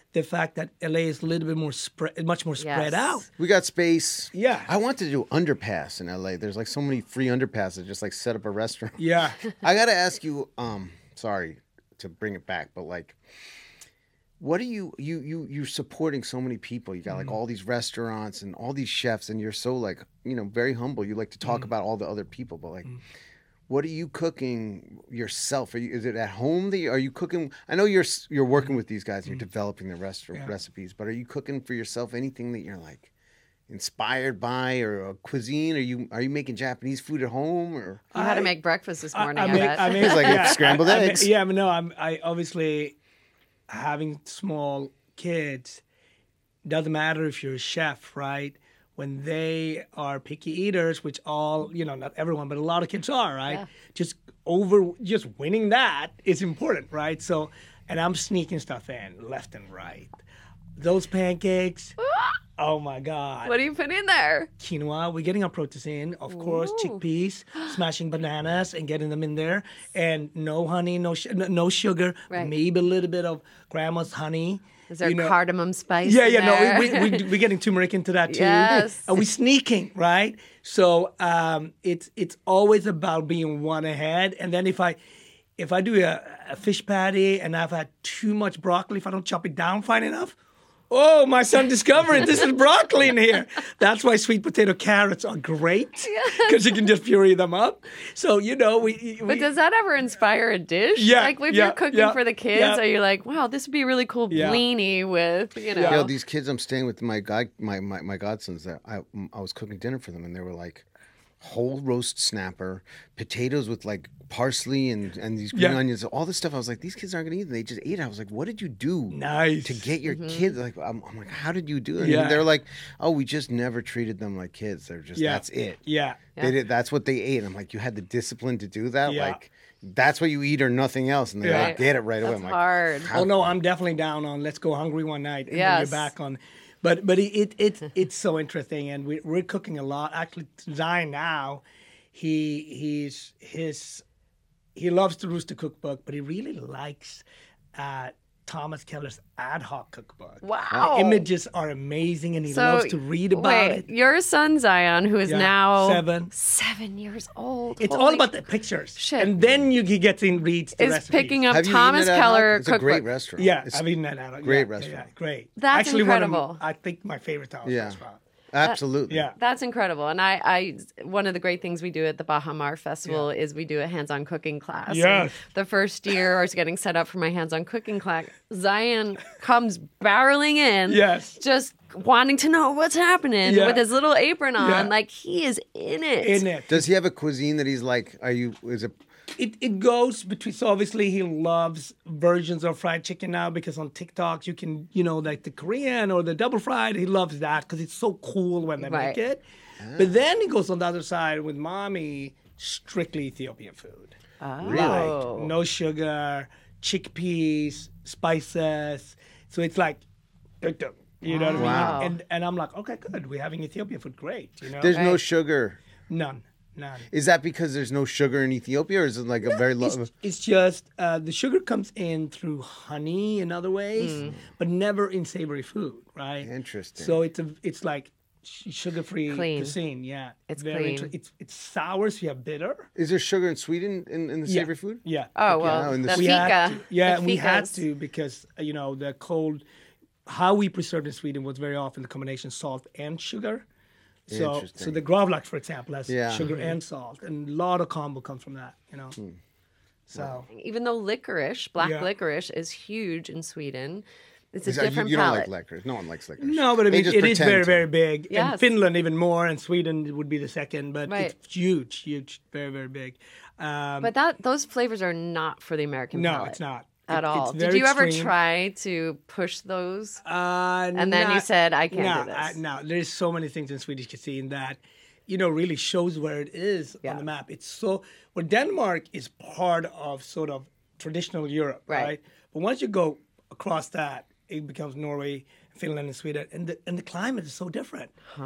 the fact that L A is a little bit more spread, much more spread Yes. out. We got space. Yeah. I wanted to do underpass in L A. There's like so many free underpasses. Just like set up a restaurant. Yeah. I gotta ask you. Um, sorry to bring it back, but like, what are you you you you're supporting so many people? You got like all these restaurants and all these chefs, and you're so like you know very humble. You like to talk about all the other people, but like. What are you cooking yourself? Are you, is it at home that you, are you cooking? I know you're s- you're working with these guys and you're developing the restaurant Yeah. recipes, but are you cooking for yourself anything that you're like inspired by or a cuisine? Are you are you making Japanese food at home or? You had to I- make breakfast this morning, I, make- bet. I make- It's like yeah, scrambled I- I make- eggs. yeah, but no, I'm I obviously having small kids doesn't matter if you're a chef, right? When they are picky eaters, which all you know, not everyone, but a lot of kids are, right? Yeah. Just over, just winning that is important, right? So, and I'm sneaking stuff in left and right. Those pancakes, oh my god! What do you put in there? Quinoa. We're getting our proteins in, of course. Ooh. Chickpeas, smashing bananas and getting them in there, and no honey, no sh- no sugar, Right. maybe a little bit of grandma's honey. Is there you know. cardamom spice? Yeah, in yeah, there? no, we, we, we, we're getting turmeric into that too. Yes. And we're sneaking, right? So um, it's it's always about being one ahead. And then if I if I do a, a fish patty and I've had too much broccoli, if I don't chop it down fine enough, oh, my son discovered this is broccoli in here. That's why sweet potato carrots are great because you can just puree them up. So you know we. we But does that ever inspire a dish? Yeah, Like if yeah, you're cooking yeah, for the kids, yeah. are you like, wow, this would be a really cool Yeah. blini with, you know. Yo, these kids I'm staying with my guy my my, my godsons that I I was cooking dinner for them and they were like whole roast snapper, potatoes with like parsley and and these green Yeah. onions, all this stuff. I was like, these kids aren't gonna eat it. They just ate it. I was like, what did you do? Nice. To get your kids like I'm, I'm like how did you do it? And Yeah. they're like, oh, we just never treated them like kids. They're just Yeah. that's it. Yeah. They did that's what they ate. I'm like, you had the discipline to do that? Yeah. Like that's what you eat or nothing else. And they're Yeah. like, get it right away. That's I'm like, hard. how- Oh no, I'm definitely down on let's go hungry one night and then Yes. you're back on. But but it, it it's it's so interesting and we, we're cooking a lot. Actually, Zion now, he he's his he loves the Rooster Cookbook, but he really likes uh, Thomas Keller's Ad Hoc Cookbook. Wow. The images are amazing, and he So, loves to read about wait, it. your son Zion, who is Yeah, now seven. seven years old. It's Holy all about the pictures, shit. and then you he gets in reads the is recipes. picking up Have you Thomas eaten at Ad Hoc? Keller It's a cookbook. great restaurant. Yeah, It's- I've eaten that out. great yeah, restaurant. Yeah, great. That's Actually, one of incredible. m- I think my favorite Thomas Yeah. restaurant. Absolutely. Yeah. That's incredible. And I, I, one of the great things we do at the Baja Mar Festival is we do a hands-on cooking class. Yes. And the first year I was getting set up for my hands-on cooking class. Zion comes barreling in, Yes. just wanting to know what's happening Yeah. with his little apron on. Yeah. Like he is in it. In it. Does he have a cuisine that he's like, are you, is it, It it goes between. So obviously he loves versions of fried chicken now because on TikTok you can you know like the Korean or the double fried. He loves that because it's so cool when they Right. make it. But then he goes on the other side with mommy, strictly Ethiopian food. Oh. Like no sugar, chickpeas, spices. So it's like, duk duk, you know what I mean? Wow. And and I'm like, okay, good. We're having Ethiopian food. Great. You know, there's no Right. sugar? none, none. Is that because there's no sugar in Ethiopia or is it like a very low? It's, it's just uh, the sugar comes in through honey in other ways, but never in savory food, right? Interesting. So it's a it's like sh- sugar-free Clean. cuisine. Yeah, It's very clean. inter- it's it's sour, so you have bitter. Is there sugar in Sweden in, in the Yeah. savory food? Yeah. Oh, well, Yeah, and the the We We had fika. to, yeah, the we had ficas. to because uh, you know the cold. How we preserved in Sweden was very often the combination salt and sugar. So, so Interesting. the gravlax, for example, has Yeah. sugar and salt, and a lot of combo comes from that. You know. So Even though licorice, black Yeah. licorice, is huge in Sweden, it's a Is that- you, different you don't palate. like licorice. No one likes licorice. no, but I They mean just it is pretend very to. very big. Yes. And Finland even more, and Sweden would be the second, but Right. it's huge, huge, very very big. Um, But that those flavors are not for the American no, palate it's not at It- all. It's Did very you ever extreme. try to push those? Uh, And then you not- said, "I can't no, do this." I, no, there's so many things in Swedish cuisine that, you know, really shows where it is Yeah. on the map. It's so, well, Denmark is part of sort of traditional Europe, Right. right? But once you go across that, it becomes Norway, Finland, and Sweden, and the and the climate is so different.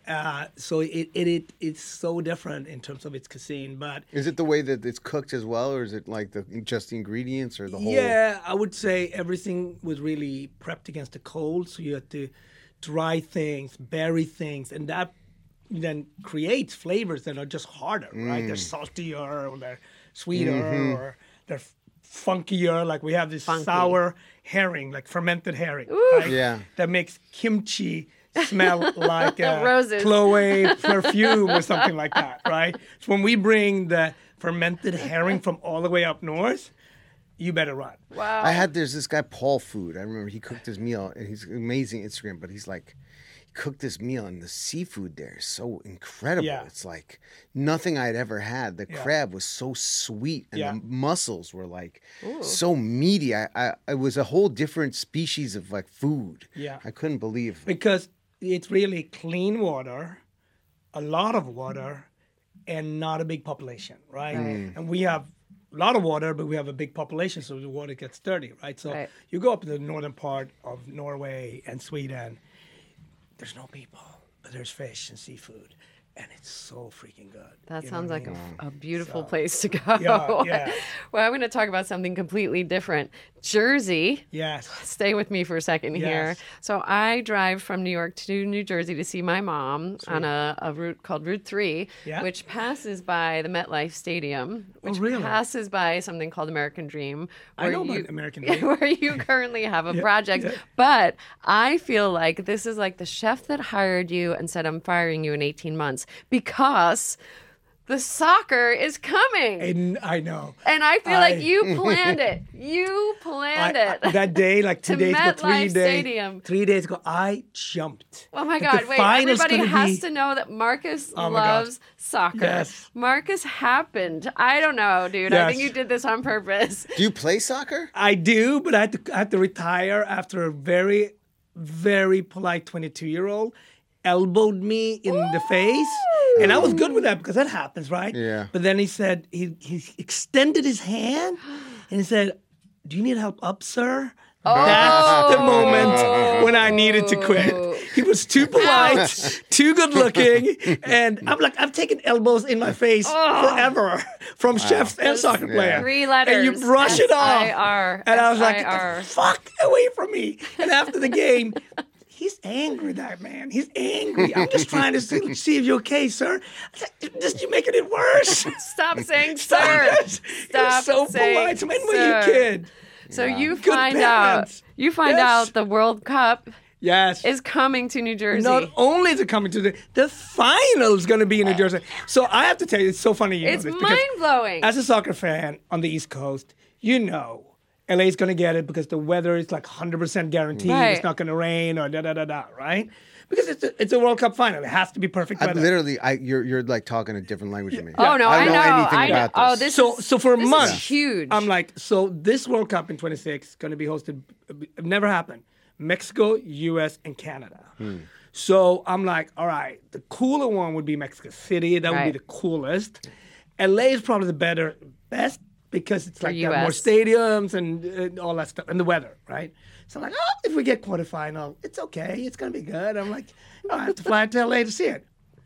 Uh, so it, it it it's so different in terms of its cuisine, but Is it the way that it's cooked as well, or is it like the just the ingredients or the whole? yeah, I would say everything was really prepped against the cold, so you had to dry things, bury things, and that then creates flavors that are just harder, right? They're saltier, or they're sweeter, or they're funkier. Like we have this Funky. sour herring, like fermented herring, right? Yeah. That makes kimchi smell like a Roses. Chloe perfume or something like that, right? So when we bring the fermented herring from all the way up north, you better run. Wow. I had there's this guy Paul Food. I remember he cooked his meal, and he's amazing Instagram. But he's like, he cooked this meal, and the seafood there is so incredible. Yeah. It's like nothing I'd ever had. The Yeah. crab was so sweet, and Yeah. the mussels were like so meaty. I, I, it was a whole different species of like food. Yeah. I couldn't believe. Because it's really clean water, a lot of water, and not a big population, right? And we have a lot of water, but we have a big population, so the water gets dirty, right? So Right. you go up to the northern part of Norway and Sweden, there's no people, but there's fish and seafood, and it's so freaking good. That You know sounds what I like mean? a, a beautiful So- place to go. Yeah, yeah. Well, I'm going to talk about something completely different. Jersey. Yes. Stay with me for a second here. Yes. So I drive from New York to New Jersey to see my mom on a, a route called Route three, Yeah. which passes by the MetLife Stadium, which really? passes by something called American Dream. I where know you, about American Dream. where you currently have a project. But I feel like this is like the chef that hired you and said, I'm firing you in eighteen months because the soccer is coming. And I know. And I feel I- like you planned it. You planned I- it. I- that day, like two To days ago, three MetLife days, Stadium. three days ago, I jumped. Oh my That God! the Wait, final's everybody gonna has be- to know that Marcus Oh my God. loves soccer. Yes. Marcus happened. I don't know, dude. I think Yes. you did this on purpose. Do you play soccer? I do, but I had to, I had to retire after a very, very polite twenty-two-year-old elbowed me in the face. And I was good with that because that happens, right? Yeah. But then he said, he, he extended his hand and he said, do you need help up, sir? That's the moment when I needed to quit. He was too polite, too good looking, and I'm like, I've taken elbows in my face forever from chefs and soccer players. Three letters. And you brush it off. S I R. And I was like, S I R. "Get the fuck away from me." And after the game, he's angry, that man. He's angry. I'm just trying to see, see if you're okay, sir. I said, just you making it worse. Stop saying Stop sir. it. Stop You're so saying polite. When were sir. you a kid? So you Good find parents. out. You find Yes. out the World Cup Yes. is coming to New Jersey. Not only is it coming to the the final's going to be in New Jersey. So I have to tell you, it's so funny you It's know this because mind-blowing. As a soccer fan on the East Coast, you know L A's going to get it because the weather is like one hundred percent guaranteed. Right. It's not going to rain or da da da da, right? Because it's a, it's a World Cup final. It has to be perfect I weather. literally, I you're you're like talking a different language to me. Oh no, I I, don't know. know anything I know. about Oh, this. this so is, so for a this month, is huge. I'm like, so this World Cup in twenty-six is going to be hosted. It never happened. Mexico, U S, and Canada. Hmm. So I'm like, all right, the cooler one would be Mexico City. That would Right. be the coolest. L A is probably the better, best because it's like they U have more S. stadiums and, and all that stuff, and the weather, right? So I'm like, oh, if we get quarterfinal, it's okay. It's gonna be good. I'm like, oh, I have to fly to L A to see it.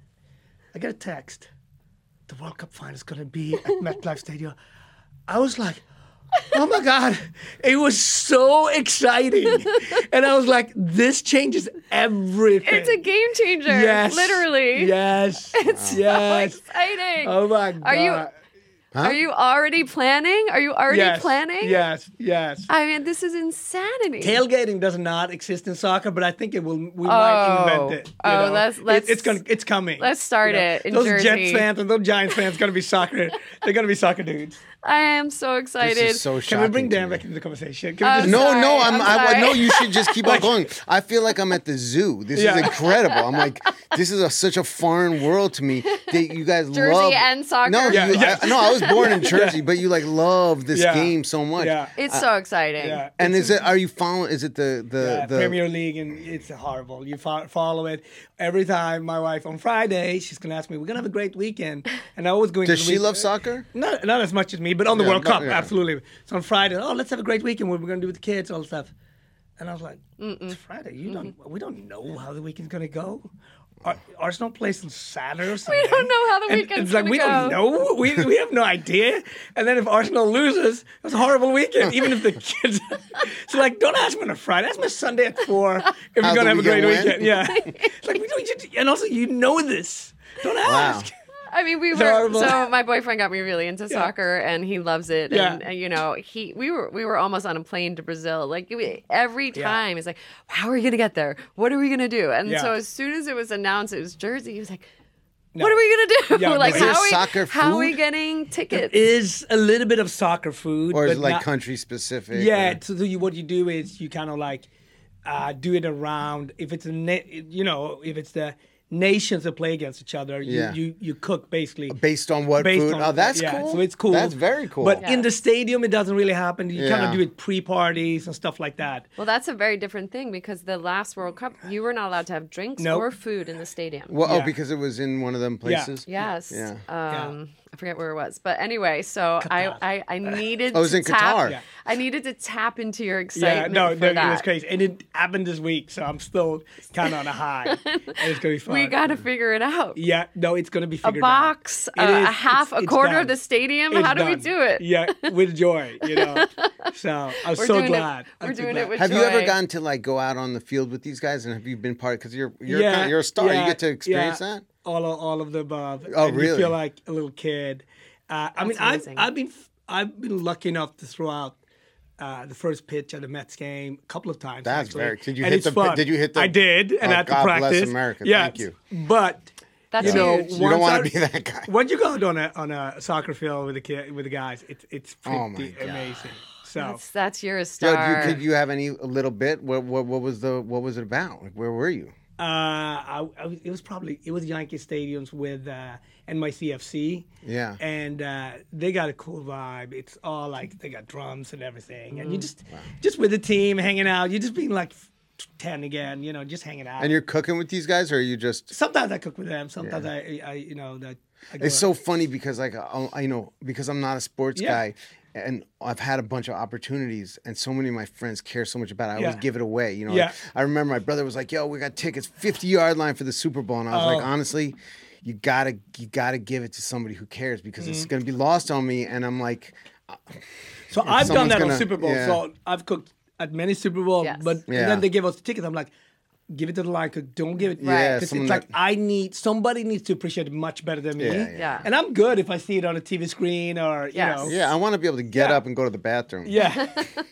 I get a text. The World Cup final is gonna be at MetLife Stadium. I was like, oh my God. It was so exciting. And I was like, this changes everything. it's a game changer. Yes. Literally. Yes. It's yes. so exciting. Oh my God. Are you are you already planning? Are you already yes. planning? Yes. Yes. I mean, this is insanity. Tailgating does not exist in soccer, but I think it will. We Oh. might invent it. you Oh, know? let's- It- let's- it's gonna. It's coming. let's start you know? it in those Jersey. Jets fans and those Giants fans gonna be soccer. They're gonna be soccer dudes. I am so excited. This is so Can shocking. we bring to Dan me. back into the conversation? Can we I'm just, No, sorry, no, I'm, I'm I sorry. no. You should just keep on going. I feel like I'm at the zoo. This Yeah. is incredible. I'm like, this is a, such a foreign world to me. That you guys Jersey love and soccer? No, Yeah, you, yeah. I, no, I was born in Jersey, but you like love this Yeah. game so much. Yeah. It's so exciting. yeah. And It's- is it? Are you following? Is it the the Yeah, the? Premier League, and it's horrible. You fo- follow it every time. My wife on Friday, she's gonna ask me, "We're gonna have a great weekend," and I was going. Does to the she week- love soccer? Not not as much as me, but on the Yeah, World but- Cup, yeah. absolutely. So on Friday, oh, let's have a great weekend. What we're gonna do with the kids, all the stuff. And I was like, it's Friday. You don't. We don't know how the weekend's gonna go. Ar- Arsenal plays on Saturday or We Sunday. don't know how the And weekend's it's like, gonna we go. don't know. We, we have no idea. And then if Arsenal loses, it's a horrible weekend, even if the kids. So, like, don't ask me on a Friday. Ask me Sunday at four if you're How's going to the have a great weekend weekend. went? Yeah. It's like, we don't, and also, you know this. Don't ask. I mean, we It's were horrible. so my boyfriend got me really into soccer, and he loves it. Yeah. And, and you know, he we were we were almost on a plane to Brazil. Like we, every Yeah. time, it's like, how are we gonna get there? What are we gonna do? And Yeah. so as soon as it was announced, it was Jersey. He was like, No. what are we gonna do? Yeah, like, is there how are we soccer how are we food? getting tickets? Is a little bit of soccer food. Or is but it like not- country specific? Yeah, or- so you, what you do is you kind of like uh, do it around. If it's a, na- you know, if it's the nations that play against each other, you Yeah. you, you cook basically Based on what based food? on- Oh, that's yeah, cool. So it's cool. That's very cool. But Yeah. in the stadium, it doesn't really happen. You kind Yeah. of do it pre-parties and stuff like that. Well, that's a very different thing because the last World Cup, you were not allowed to have drinks Nope. or food in the stadium. well, Yeah. oh, because it was in one of them places. Yes. Yeah. Um, I forget where it was, but anyway, so I, Qatar. I I needed Oh, it was to in tap. Qatar. Yeah. I needed to tap into your Yeah, excitement no, for no, that. it was crazy, and it happened this week, so I'm still kind of on a high. And it's gonna be fun. We got to figure it out. Yeah, no, it's gonna be A figured box, out. a, It is- a half, it's- a it's quarter done. of the stadium. It's How do we done. do it? Yeah, with joy, you know. So I'm We're so doing it- glad. we're I'm so doing it glad. with Have you ever joy. gotten to like go out on the field with these guys, and have you been part? Because you're you're Yeah, kinda, you're a star. yeah, you get to experience yeah. that. all of, all of the above. Oh, and You really? feel like a little kid. Uh, I mean, I've, amazing. I've been I've been lucky enough to throw out uh, the first pitch at the Mets game a couple of times. That's actually. very- did you And hit it's the- fun. did you hit the- I did, and Oh, I had to God bless practice. America. Yeah, Thank you. But That's you know, huge. You don't once want I- to be that guy. Once you go out on a on a soccer field with the kid with the guys, it's it's pretty Oh, my God. amazing. So That's, that's you're a Yo, star. do you, could you have any a little bit? What, what what was the what was it about? Like, where were you? Uh, I, I was, it was probably it was Yankee Stadiums with uh, N Y C F C. Yeah. And uh, they got a cool vibe. It's all like they got drums and everything, and you Mm. just just with the team hanging out. You're just being like ten again, you know, just hanging out. And you're cooking with these guys, or are you just? Sometimes I cook with them. Sometimes I, I, you know, that. I go It's so funny because like I, I you know because I'm not a sports Yeah. guy, and I've had a bunch of opportunities, and so many of my friends care so much about it. I always Yeah. give it away. You know, Yeah. like, I remember my brother was like, "Yo, we got tickets, fifty yard line for the Super Bowl," and I was like, Oh. honestly, you gotta you gotta give it to somebody who cares because Mm-hmm. it's gonna be lost on me, and I'm like, So I've done someone's that on gonna- Super Bowl. yeah. So I've cooked at many Super Bowls, Yes. but Yeah. and then they give us the tickets. I'm like, give it to the line cook. Don't give it. Yeah, 'Cause someone it's like that- I need somebody needs to appreciate it much better than me. Yeah, yeah. Yeah. And I'm good if I see it on a T V screen or you Yes. know. yeah, I want to be able to get Yeah. up and go to the bathroom. Yeah.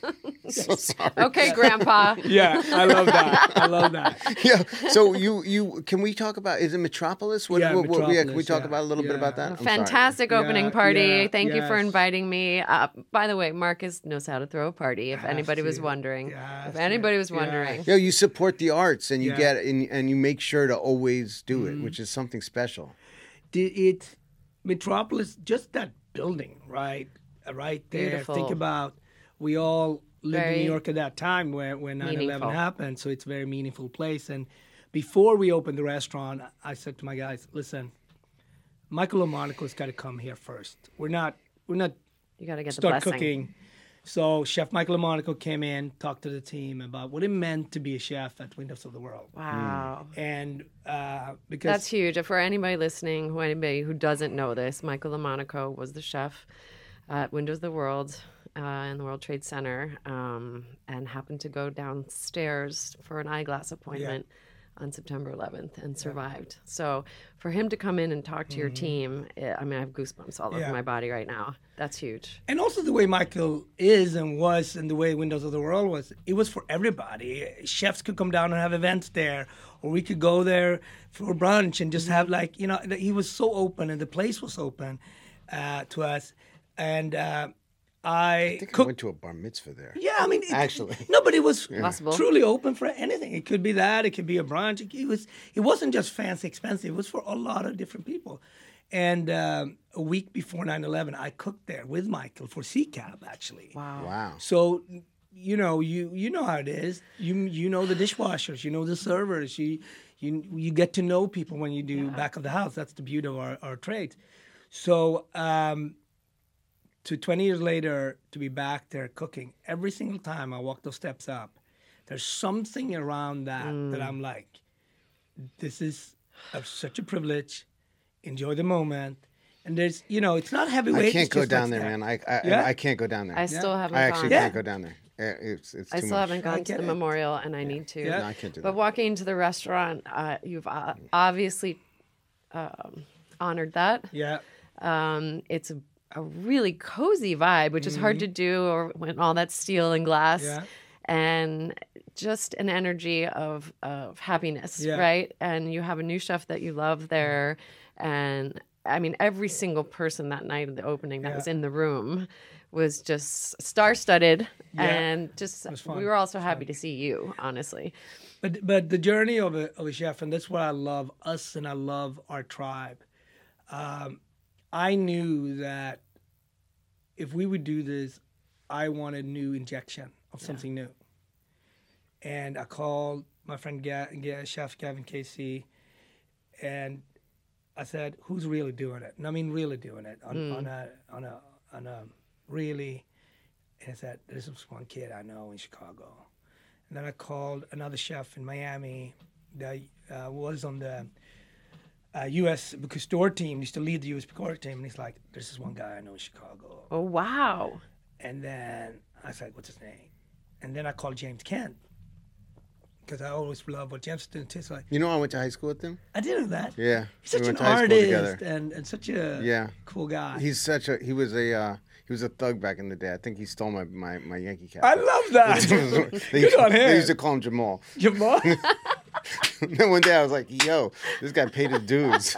So sorry. Okay, Grandpa. Yeah. I love that. I love that. Yeah. So you you can we talk about is it Metropolis? What, Yeah, what, what- yeah, can we Metropolis, talk yeah. about a little bit Yeah. about that? I'm sorry. Fantastic opening Yeah, party. yeah, Thank you for yes. inviting me. Uh, by the way, Marcus knows how to throw a party. If Has anybody was to. wondering, Has if to. anybody was Yeah. wondering, Yeah, you support the arts and you Yeah. get and, and you make sure to always do Mm-hmm. it, which is something special. Did it Metropolis just that building, right? Uh, Right there. Beautiful. Think about we all lived in Very New York at that time when when nine eleven meaningful. happened, so it's a very meaningful place. And before we opened the restaurant, I said to my guys, listen, Michael Lomonaco's got to come here first. We're not we're not you got to get the start blessing. cooking. So Chef Michael Lomonaco came in, talked to the team about what it meant to be a chef at Windows of the World. Wow. And uh, because That's huge. For anybody listening, who anybody who doesn't know this, Michael Lomonaco was the chef at Windows of the World uh, in the World Trade Center, um, and happened to go downstairs for an eyeglass appointment on September eleventh and survived. So for him to come in and talk to your team, eh, I mean, I have goosebumps all Yeah. over my body right now. That's huge. And also the way Michael is and was and the way Windows of the World was, it was for everybody. Chefs could come down and have events there, or we could go there for brunch and just have like, you know, he was so open and the place was open uh, to us. And uh, I, I think I cooked. went to a bar mitzvah there. Yeah, I mean, it- Actually. no, but it was Possible. truly open for anything. It could be that. It could be a brunch. It, it was. It wasn't just fancy, expensive. It was for a lot of different people. And um, a week before nine eleven, I cooked there with Michael for C C A B actually. Wow. Wow. So, you know, you you know how it is. You you know the dishwashers. You know the servers. You you you get to know people when you do back of the house. That's the beauty of our our trade. So. Um, to twenty years later, to be back there cooking, every single time I walk those steps up, there's something around that that I'm like, this is of such a privilege. Enjoy the moment. And there's, you know, it's not heavyweight. I can't it's go just down like there, that. man. I I, Yeah? I can't go down there. I I, still haven't actually gone. can't go down there. Eh, It's it's too I still much. haven't gone to get the it. memorial, and I need to. Yeah. No, I can't do But that. walking into the restaurant, uh, you've uh, obviously um, honored that. Yeah. Um, it's a, a really cozy vibe, which is hard to do or when all that steel and glass. Yeah. And just an energy of of happiness, Yeah. right? And you have a new chef that you love there, and I mean every single person that night of the opening that Yeah. was in the room was just star-studded, Yeah. and just was fun. we were also happy to see you, honestly. But but the journey of a of a chef, and that's what I love us, and I love our tribe. Um, I knew that if we would do this, I wanted new injection of something new. And I called my friend Ga- Ga- Chef Gavin Casey, and I said, "Who's really doing it?" And I mean, really doing it on, on a on a on a really. And I said, "There's this one kid I know in Chicago." And then I called another chef in Miami that uh, was on the uh, U S Couture team, used to lead the U S Couture team. And he's like, "There's this one guy I know in Chicago." Oh wow! And then I was like, "What's his name?" And then I called James Kent because I always love what James did. Tastes like. You know, I went to high school with him. I didn't know that. Yeah, He's such we an went to high school artist together. and, and such a Yeah. cool guy. He's such a he was a uh, he was a thug back in the day. I think he stole my my, my Yankee cap. I love that. they, Good on they him. used to call him Jamal. Jamal. Then one day I was like, "Yo, this guy paid his dues."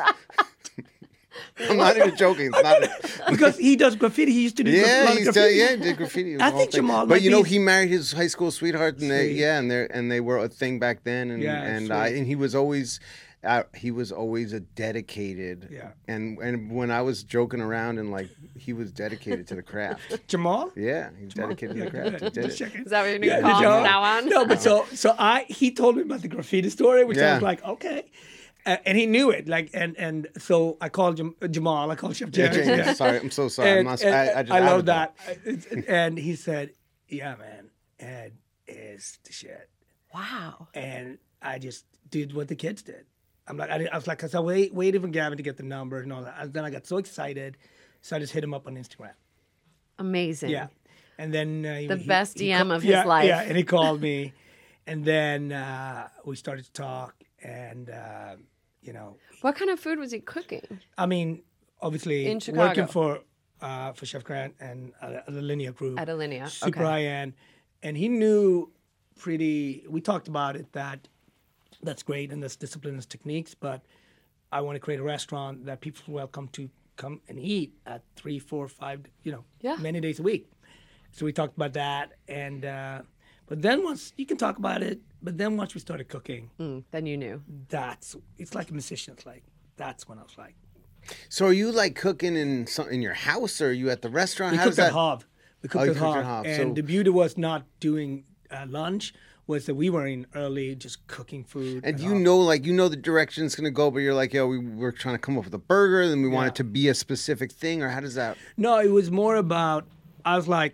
I'm not even joking. It's not. A, Because he does graffiti. He used to do gra- a yeah, lot of he's graffiti. yeah, he did graffiti. It was I a whole think thing. Jamal But might you know, be- he married his high school sweetheart, and they Sweet. yeah, and they and they were a thing back then, and Yeah, and I sweet. and he was always. Uh, he was always a dedicated, Yeah. and and when I was joking around and like he was dedicated to the craft. Jamal? Yeah, he's dedicated to the craft. He Good. did Just it. checking. Is that what you're gonna Yeah, call did him y'all- from now on? No, but so so I he told me about the graffiti story, which I Yeah. was like, okay. Uh, and he knew it, like, and and so I called Jam- Jamal. I called Chef Yeah, James. James, sorry, I'm so sorry. I'm And, not, and I, I, just I love added that. It's- And he said, "Yeah, man, Ed is the shit." Wow. And I just did what the kids did. I'm like, I, didn't- I was like, cause I wait, waited for Gavin to get the number and all that. And then I got so excited, so I just hit him up on Instagram. Amazing. Yeah, and then uh, he- The he- best he D M ca- of his yeah, life. Yeah, and he called me, and then uh, we started to talk, and uh, you know, What kind of food was he cooking? I mean, obviously In Chicago. working for uh, for Chef Grant and uh, the Linea Group At Alinea, super okay. high end, and he knew pretty. We talked about it that that's great and that's discipline and techniques, but I want to create a restaurant that people are welcome to come and eat at three, four, five, you know, Yeah. many days a week. So we talked about that, and uh, but then once you can talk about it, but then once we started cooking, Mm, then you knew. that's it's like a musician. It's like that's when I was like, So are you like cooking in some, in your house, or are you at the restaurant? we How cooked does at that? Hob. We cooked Oh, you at cooked Hob, at Hob, and so- the beauty was not doing uh, lunch. Was that we were in early, just cooking food. And at you Hob. know, like you know the direction it's gonna go, but you're like, yo, we, we're trying to come up with a burger, and we want Yeah. it to be a specific thing, or how does that? No, it was more about, I was like,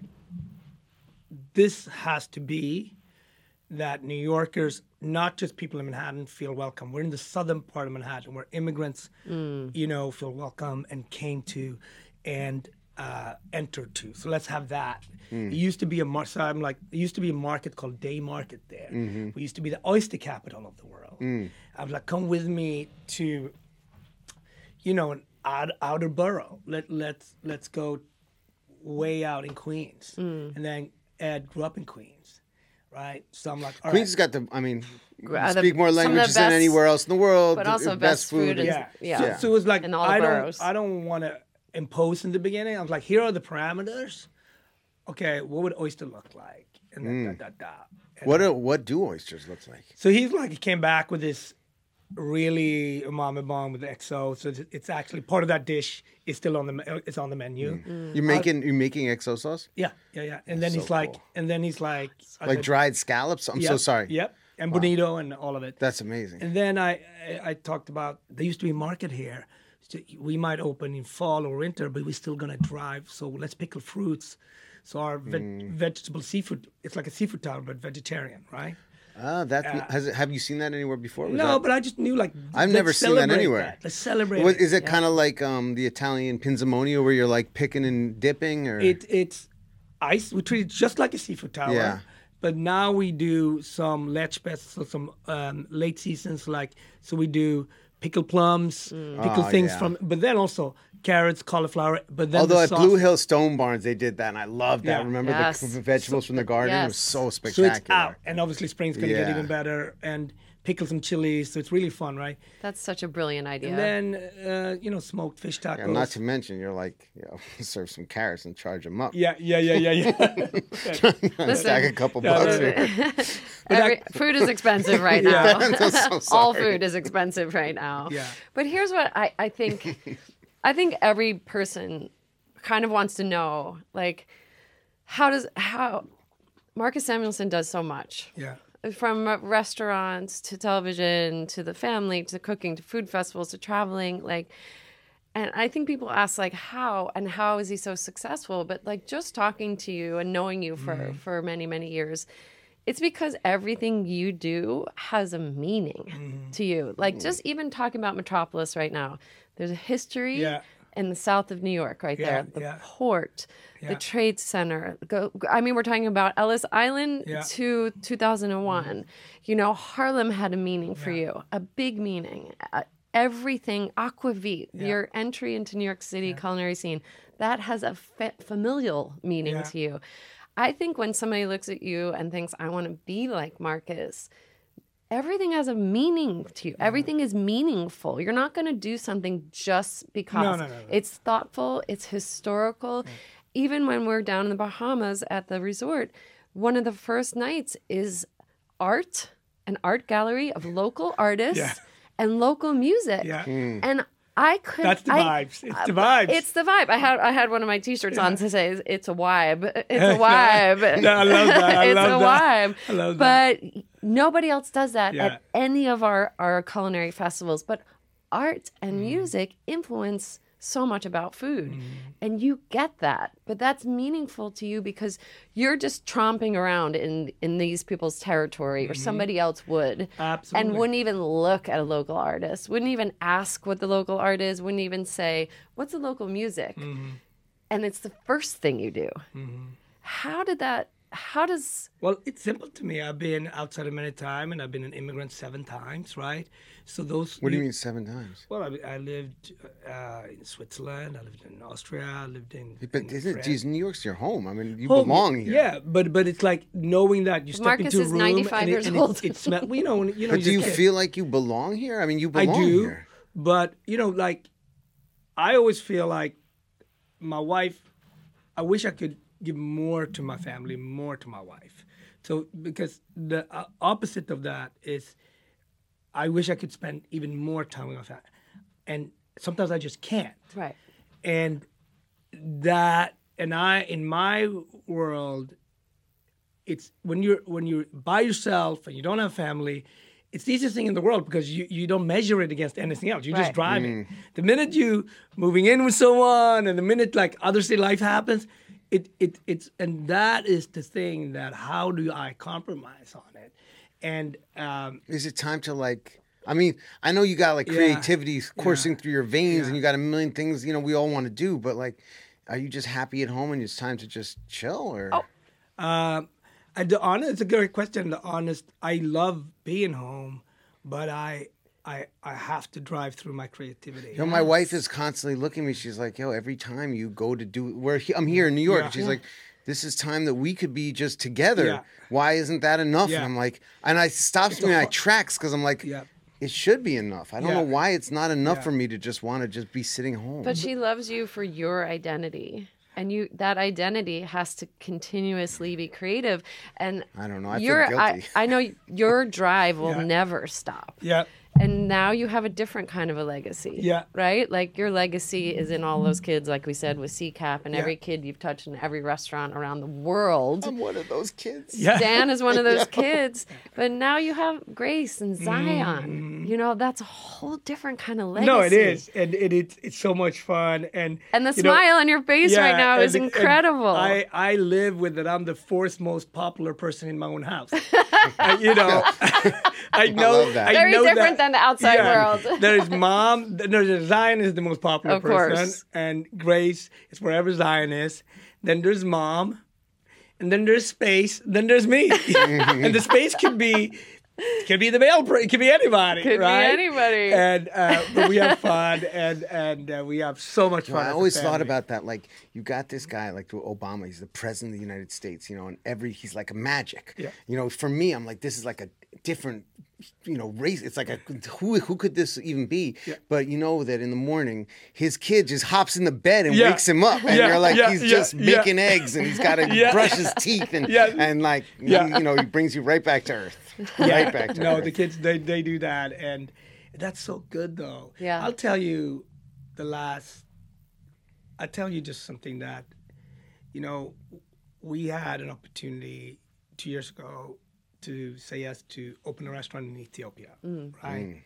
this has to be that New Yorkers, not just people in Manhattan, feel welcome. We're in the southern part of Manhattan where immigrants, you know, feel welcome and came to and uh, entered to. So let's have that. It used to be a mar- so I'm like, it used to be a market called Day Market there. We used to be the oyster capital of the world. I was like, come with me to, you know, an out, outer borough. Let let's let's go way out in Queens. And then Ed grew up in Queens, right? So I'm like, all Queens has right. got the. I mean, Uh, the- speak more some of the languages than best- anywhere else in the world. but the also best, best food food. and- Yeah, yeah. So, so it was like In all the I don't boroughs. I don't want to impose in the beginning. I was like, here are the parameters. Okay, what would oyster look like? And then da da da. And What do, what do oysters look like? So he's like, he came back with this really umami bomb with X O. So it's- it's actually part of that dish is still on the me- it's on the menu. You're making you're making X O sauce, Yeah, yeah, yeah. And then So he's like, cool. and then he's like, I like said, dried scallops. I'm so yep, sorry. Yep, and bonito and all of it. That's amazing. And then I, I I talked about there used to be a market here. So we might open in fall or winter, but we're still gonna drive. So let's pickle fruits. So our ve- Mm. vegetable seafood, it's like a seafood town, but vegetarian, right? Ah, that has it, have you seen that anywhere before? Was No, that- but I just knew like I've let's never seen that celebrate anywhere. that. Let's celebrate. What, it. is it Yeah. kind of like um, the Italian pinzimonio where you're like picking and dipping, or It it's ice. We treat it just like a seafood tower. Yeah. But now we do some lechpes, so some um, late seasons like so we do pickled plums, pickled Oh, things yeah. from, but then also carrots, cauliflower. But then although the at sauce, Blue Hill Stone Barns they did that, and I loved that. Yeah. Remember Yes. the vegetables from the garden? It was yes. so so spectacular. it's out, and obviously spring's gonna get Yeah. even better, and pickle some chilies, so it's really fun, right? That's such a brilliant idea. And then uh, you know smoked fish tacos. Yeah, not to mention, you're like, you know, serve some carrots and charge them up. yeah, yeah, yeah, yeah, yeah. Stack a couple Yeah, bucks yeah, here. Every, food is expensive right now. I'm so All sorry. food is expensive right now. Yeah. But here's what I, I think I think every person kind of wants to know, like, how does how Marcus Samuelsson does so much. yeah. From restaurants to television to the family to cooking to food festivals to traveling, like, and I think people ask like how and how is he so successful, but like just talking to you and knowing you for Mm-hmm. for many many years, it's because everything you do has a meaning Mm-hmm. to you. Like just even talking about Metropolis right now, there's a history Yeah. in the south of New York right Yeah, there, the yeah. port, Yeah. the trade center. Go, I mean, we're talking about Ellis Island Yeah. to two thousand one. You know, Harlem had a meaning for you, a big meaning. Uh, everything, Aquavit, your entry into New York City culinary scene, that has a fa- familial meaning Yeah. to you. I think when somebody looks at you and thinks, I want to be like Marcus, everything has a meaning to you. Everything is meaningful. You're not going to do something just because. No, no, no, no. It's thoughtful, it's historical. Even when we're down in the Bahamas at the resort, one of the first nights is art, an art gallery of local artists Yeah. and local music. Yeah. And I could That's the I- vibes. It's the vibes. It's the vibe. I had I had one of my t-shirts on to say it's a vibe. It's a vibe. No, I love that. I it's love a that. vibe. I love that. But nobody else does that Yeah. at any of our, our culinary festivals. But art Mm. and music influence so much about food. Mm. And you get that. But that's meaningful to you because you're just tromping around in, in these people's territory or somebody else would. Mm-hmm. Absolutely. And wouldn't even look at a local artist, wouldn't even ask what the local art is, wouldn't even say, what's the local music? Mm-hmm. And it's the first thing you do. How did that, how does, Well, it's simple to me. I've been outside of many times, and I've been an immigrant seven times, right? So those. What do you mean seven times? Well, I, I lived uh, in Switzerland. I lived in Austria. I lived in. But in isn't it, France. geez, New York's your home. I mean, you Home, belong here. Yeah, but but it's like knowing that you step Marcus into a is room ninety-five and it, years and old. It, it smells. Well, you know, when, you know. But do you're you a kid. feel like you belong here? I mean, you I belong do, here. but you know, like I always feel like my wife. I wish I could give more to my family, more to my wife. So because the uh, opposite of that is, I wish I could spend even more time with my family, and sometimes I just can't. right. And that, and I, in my world, it's when you're when you're by yourself and you don't have family, it's the easiest thing in the world because you, you don't measure it against anything else. You're just Right. driving. The minute you moving in with someone, and the minute like other city life happens, it it it's and that is the thing that how do I compromise on it, and um, Is it time to like? I mean, I know you got like Yeah. creativity coursing Yeah. through your veins, Yeah. and you got a million things you know we all want to do. But like, are you just happy at home and it's time to just chill? Or Oh. Um, and the honest, it's a great question. The honest, I love being home, but I, I, I have to drive through my creativity. you know, my wife is constantly looking at me. She's like, "Yo, every time you go to do, where I'm here in New York, Yeah. she's like." This is time that we could be just together. Yeah. Why isn't that enough? Yeah. And I'm like, and I stops It's me a in my hard- tracks because I'm like, Yeah. it should be enough. I don't Yeah. know why it's not enough Yeah. for me to just want to just be sitting home. But she loves you for your identity. And you that identity has to continuously be creative. And I don't know. I feel your guilty. I, I know your drive will Yeah. never stop. Yeah. And now you have a different kind of a legacy. Yeah. Right? Like your legacy is in all those kids, like we said, with C CAP and Yeah. every kid you've touched in every restaurant around the world. I'm one of those kids. Yeah. Dan is one of those kids. But now you have Grace and Zion. You know, that's a whole different kind of legacy. No, it is, and it, it's it's so much fun, and And the you know, smile on your face yeah, right now is and- and incredible. I I live with it. I'm the fourth most popular person in my own house. I, you know, I know. love that. I Very know different that- than the outside yeah, world. There is mom. No, Zion is the most popular Of person, course. and Grace is wherever Zion is. Then there's mom, and then there's space. Then there's me, and the space could be. Could be the male. It could be anybody. Could be right? anybody. And uh, but we have fun, and and uh, we have so much fun. Well, I as a always thought family. about that. Like, you got this guy, like Obama. He's the president of the United States, you know, and every he's like a magic. Yeah. You know, for me, I'm like, this is like a different, you know, race. It's like a who who could this even be? Yeah. But you know that in the morning, his kid just hops in the bed and Yeah. wakes him up, and Yeah, you're like, yeah, he's yeah, just yeah. making eggs, and he's got to Yeah. brush his teeth, and Yeah. and like, Yeah. he, you know, he brings you right back to earth. Yeah. Right back to no, earth. the kids they they do that, and that's so good though. Yeah. I'll tell you, the last. I'll tell you just something that, you know, we had an opportunity two years ago to say yes to open a restaurant in Ethiopia, right?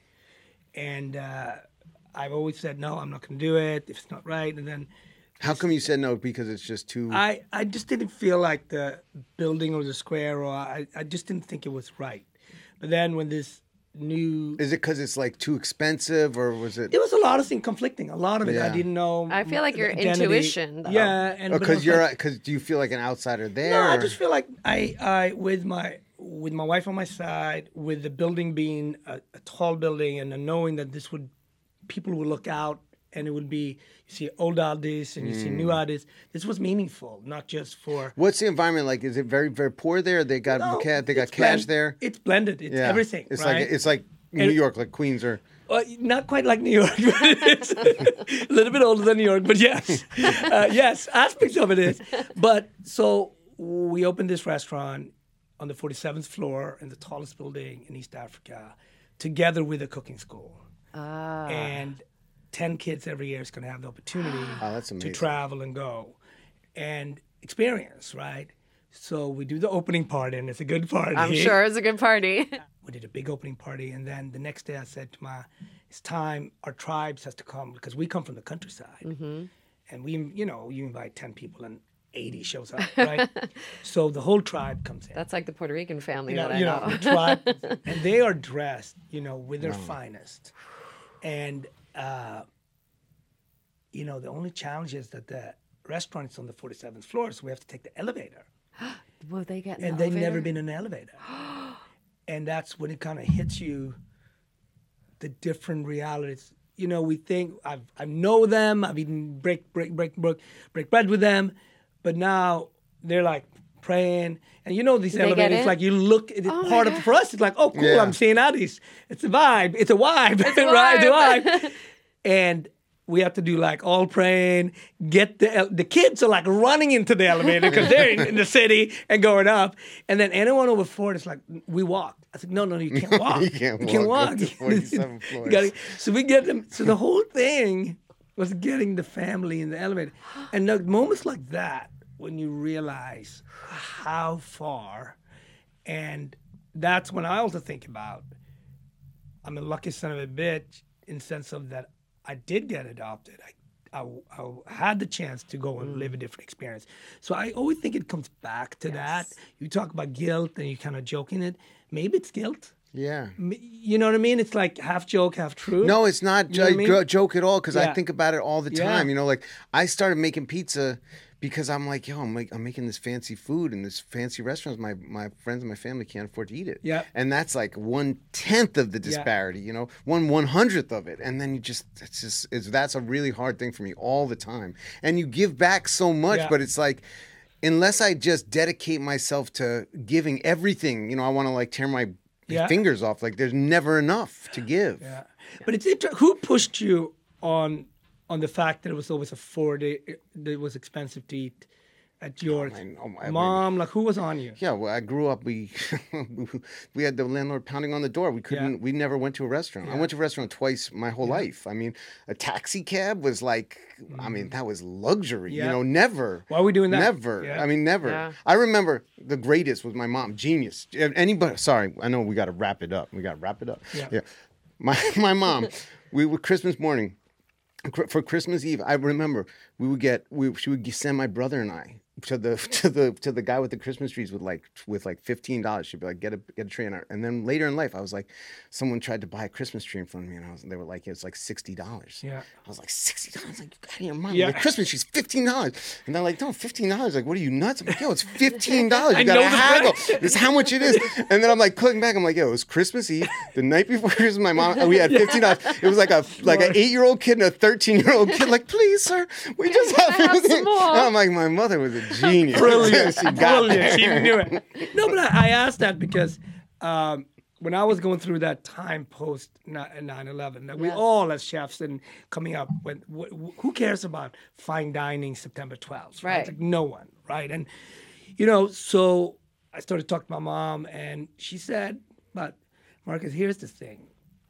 And uh, I've always said no, I'm not going to do it if it's not right, and then. How come you said no? Because it's just too. I, I just didn't feel like the building or the square, or I, I just didn't think it was right. But then when this new, Is it because it's like too expensive, or was it? it was a lot of things conflicting. A lot of it I Yeah. didn't know. I feel like the your identity. intuition, though. Yeah, and but it Because was you're like- because do you feel like an outsider there? no, I or- just feel like I, I with my with my wife on my side, with the building being a, a tall building, and then knowing that this would people would look out. And it would be, you see old artists and you see Mm. new artists. This was meaningful, not just for. What's the environment like? Is it very very poor there? They got No, ca- they got it's cash blend- there. It's blended. It's Yeah, everything. It's right? like it's like New And- York, like Queens or. Uh, not quite like New York, but it's a little bit older than New York. But yes, uh, yes, aspects of it is. But so we opened this restaurant on the forty-seventh floor in the tallest building in East Africa, together with a cooking school. Ah. And ten kids every year is going to have the opportunity Oh, that's to amazing. travel and go and experience, right? So we do the opening party, and it's a good party. I'm sure it's a good party. We did a big opening party, and then the next day I said to my, it's time our tribes has to come because we come from the countryside, Mm-hmm. and we, you know, you invite ten people and eighty shows up, right? So the whole tribe comes in. That's like the Puerto Rican family you know, that I you know. know, the tribe, and they are dressed, you know, with their finest, and uh, you know, the only challenge is that the restaurant is on the forty-seventh floor, so we have to take the elevator. Will they get in And the they've never elevator? been in an elevator. And that's when it kind of hits you, the different realities. You know, we think I've I know them, I've eaten break break break break break bread with them, but now they're like praying. And you know these they get elevators, in? like you look at it, Oh my part of God. for us, it's like, oh cool, Yeah. I'm seeing Addis. It's a vibe. It's a vibe. a right? vibe. It's a vibe. And we have to do like all praying. Get the el- the kids are like running into the elevator because they're in, in the city and going up. And then anyone over forty is like, we walk. I said, no, no, you can't walk. You can't You can't walk walk. up to forty-seven You floors. gotta- so we get them. So the whole thing was getting the family in the elevator. And the moments like that, when you realize how far, and that's when I also think about, I'm a lucky son of a bitch in the sense of that I did get adopted. I, I, I had the chance to go and live a different experience. So I always think it comes back to that. You talk about guilt and you kind of joking it. Maybe it's guilt. Yeah. M- You know what I mean? It's like half joke, half true. No, it's not You know what I a mean? jo- joke at all because I Yeah. think about it all the Yeah. time. You know, like I started making pizza because I'm like, yo, I'm, make, I'm making this fancy food in this fancy restaurants. My my friends and my family can't afford to eat it. Yeah. And that's like one tenth of the disparity. You know, one one hundredth of it. And then you just it's just it's that's a really hard thing for me all the time. And you give back so much, Yeah. but it's like. Unless I just dedicate myself to giving everything, you know, I want to like tear my Yeah. fingers off. Like there's never enough to give. Yeah. But it's inter- who pushed you on on the fact that it was always a forty, that it was expensive to eat at yours? my- oh my- Mom, like who was on you? Yeah, well, I grew up. We we had the landlord pounding on the door. We couldn't. Yeah. We never went to a restaurant. I Yeah. went to a restaurant twice my whole life. I mean, a taxi cab was like. I mean, that was luxury. You Yeah. know, never. Why are we doing that? Never. Yeah. I mean, never. Yeah. I remember the greatest was my mom. Genius. If Anybody? Sorry, I know we got to wrap it up. We got to wrap it up. Yeah. My my mom. We were Christmas morning. For Christmas Eve, I remember we would get we she would send my brother and I to the to the to the guy with the Christmas trees with like with like fifteen dollars. She'd be like, get a get a tree, and, I, and then later in life, I was like, someone tried to buy a Christmas tree in front of me, and I was they were like, it's like sixty dollars. Yeah. I was like, sixty dollars? Like, you got out of your mind. Yeah. Like, Christmas tree's fifteen dollars, and they're like, no, fifteen dollars. Like, what are you nuts? I'm like, yo, it's fifteen dollars. I You got know to the haggle. price. This is how much it is. And then I'm like clicking back. I'm like, yo, it was Christmas Eve, the night before Christmas. My mom, we had fifteen dollars. It was like a like an eight year old kid and a thirteen year old kid. Like, please, sir, we just have, I have some more. And I'm like, my mother was a genius. Brilliant. She got Brilliant. She there. knew it. No, but I, I asked that because um, when I was going through that time post nine eleven, that we Yes. all as chefs and coming up, when wh- wh- who cares about fine dining September twelfth? Right. Right. It's like no one, right? And, you know, so I started talking to my mom, and she said, but Marcus, here's the thing.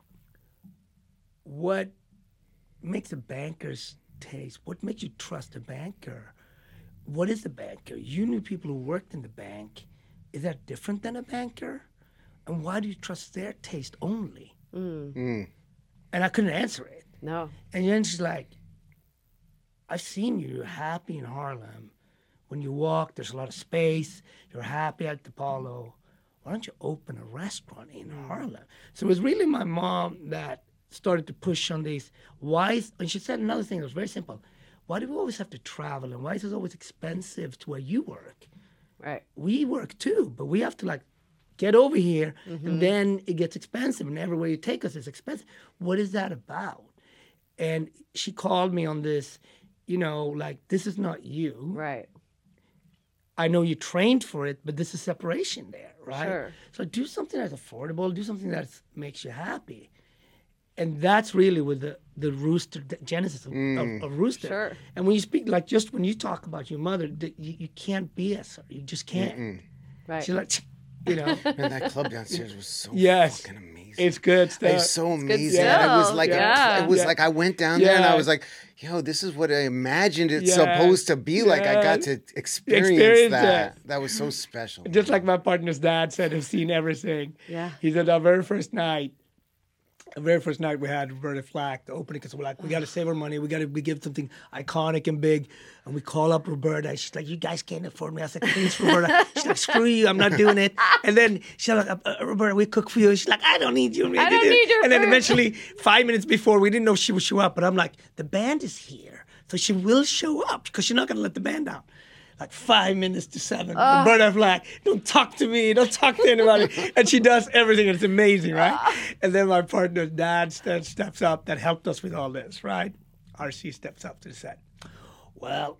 What makes a banker's taste? What makes you trust a banker? What is a banker? You knew people who worked in the bank. Is that different than a banker? And why do you trust their taste only? Mm. And I couldn't answer it. No. And then she's like, I've seen you. You're happy in Harlem. When you walk, there's a lot of space. You're happy at the Apollo. Why don't you open a restaurant in Harlem? So it was really my mom that started to push on these. Why? is- And she said another thing that was very simple. Why do we always have to travel? And why is it always expensive to where you work? Right. We work too, but we have to like get over here, and then it gets expensive, and everywhere you take us is expensive. What is that about? And she called me on this, you know, like, this is not you. Right. I know you trained for it, but this is separation there, right? Sure. So do something that's affordable, do something that makes you happy. And that's really with the, the rooster, the genesis of, of, of rooster. Sure. And when you speak, like, just when you talk about your mother, that you, you can't B S her. You just can't. Right. She's like, you know. Man, that club downstairs was so Yes. fucking amazing. It's good stuff. It's so amazing. stuff. And it was like Yeah. a, it was Yeah. like I went down there and I Yeah. was like, yo, this is what I imagined it's Yeah. supposed to be like. I got Yeah. to experience, Experience that. it. That was so special. Just like my partner's dad said, have seen everything. Yeah. He said our very first night, the very first night we had Roberta Flack, the opening, because we're like, we got to save our money. We got to we give something iconic and big. And we call up Roberta. And she's like, you guys can't afford me. I was like, please, Roberta. She's like, screw you. I'm not doing it. And then she's like, uh, uh, Roberta, we cook for you. She's like, I don't need you. I don't need your And then food. eventually, five minutes before, we didn't know she would show up. But I'm like, the band is here. So she will show up because she's not going to let the band down. Like five minutes to seven. Roberta Flack, don't talk to me, don't talk to anybody. And she does everything, and it's amazing, right? And then my partner's dad st- steps up that helped us with all this, right? R C steps up to the set. Well,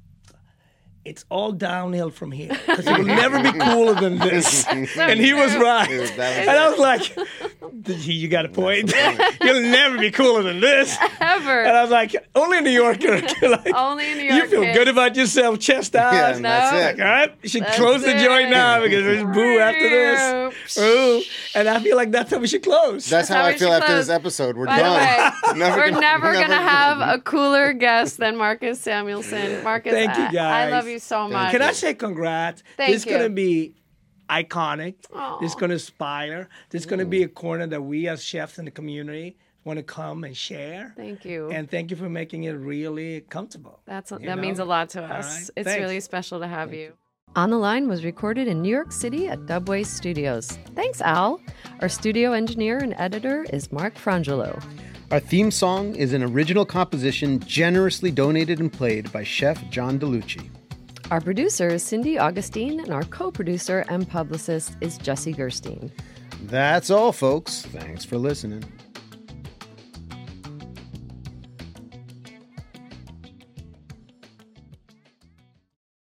it's all downhill from here because it will never be cooler than this. And he was right. It was- that was And I was like, you got a point. You'll never be cooler than this. Ever. And I was like, only a New Yorker. like, Only in New You York. feel kids. good about yourself, chest out. Yeah, and that's No. it. Like, all right, you should That's close the joint it. now because there's boo after this. Ooh. And I feel like that's how we should close. That's how how I we feel should after close. this episode. We're By the done. way, Never we're gonna- never never gonna gonna- have a cooler guest than Marcus Samuelson. Marcus, Thank you, I- guys. I love you so much. Can I say congrats? Thank this is you. going to be iconic. Aw. This is going to inspire. This is going to be a corner that we as chefs in the community want to come and share. Thank you. And thank you for making it really comfortable. That's that know? means a lot to All us. right. It's Thanks. really special to have you. On the Line was recorded in New York City at Dubway Studios. Thanks, Al. Our studio engineer and editor is Mark Frangelo. Our theme song is an original composition generously donated and played by Chef John DeLucci. Our producer is Cindy Augustine, and our co-producer and publicist is Jesse Gerstein. That's all, folks. Thanks for listening.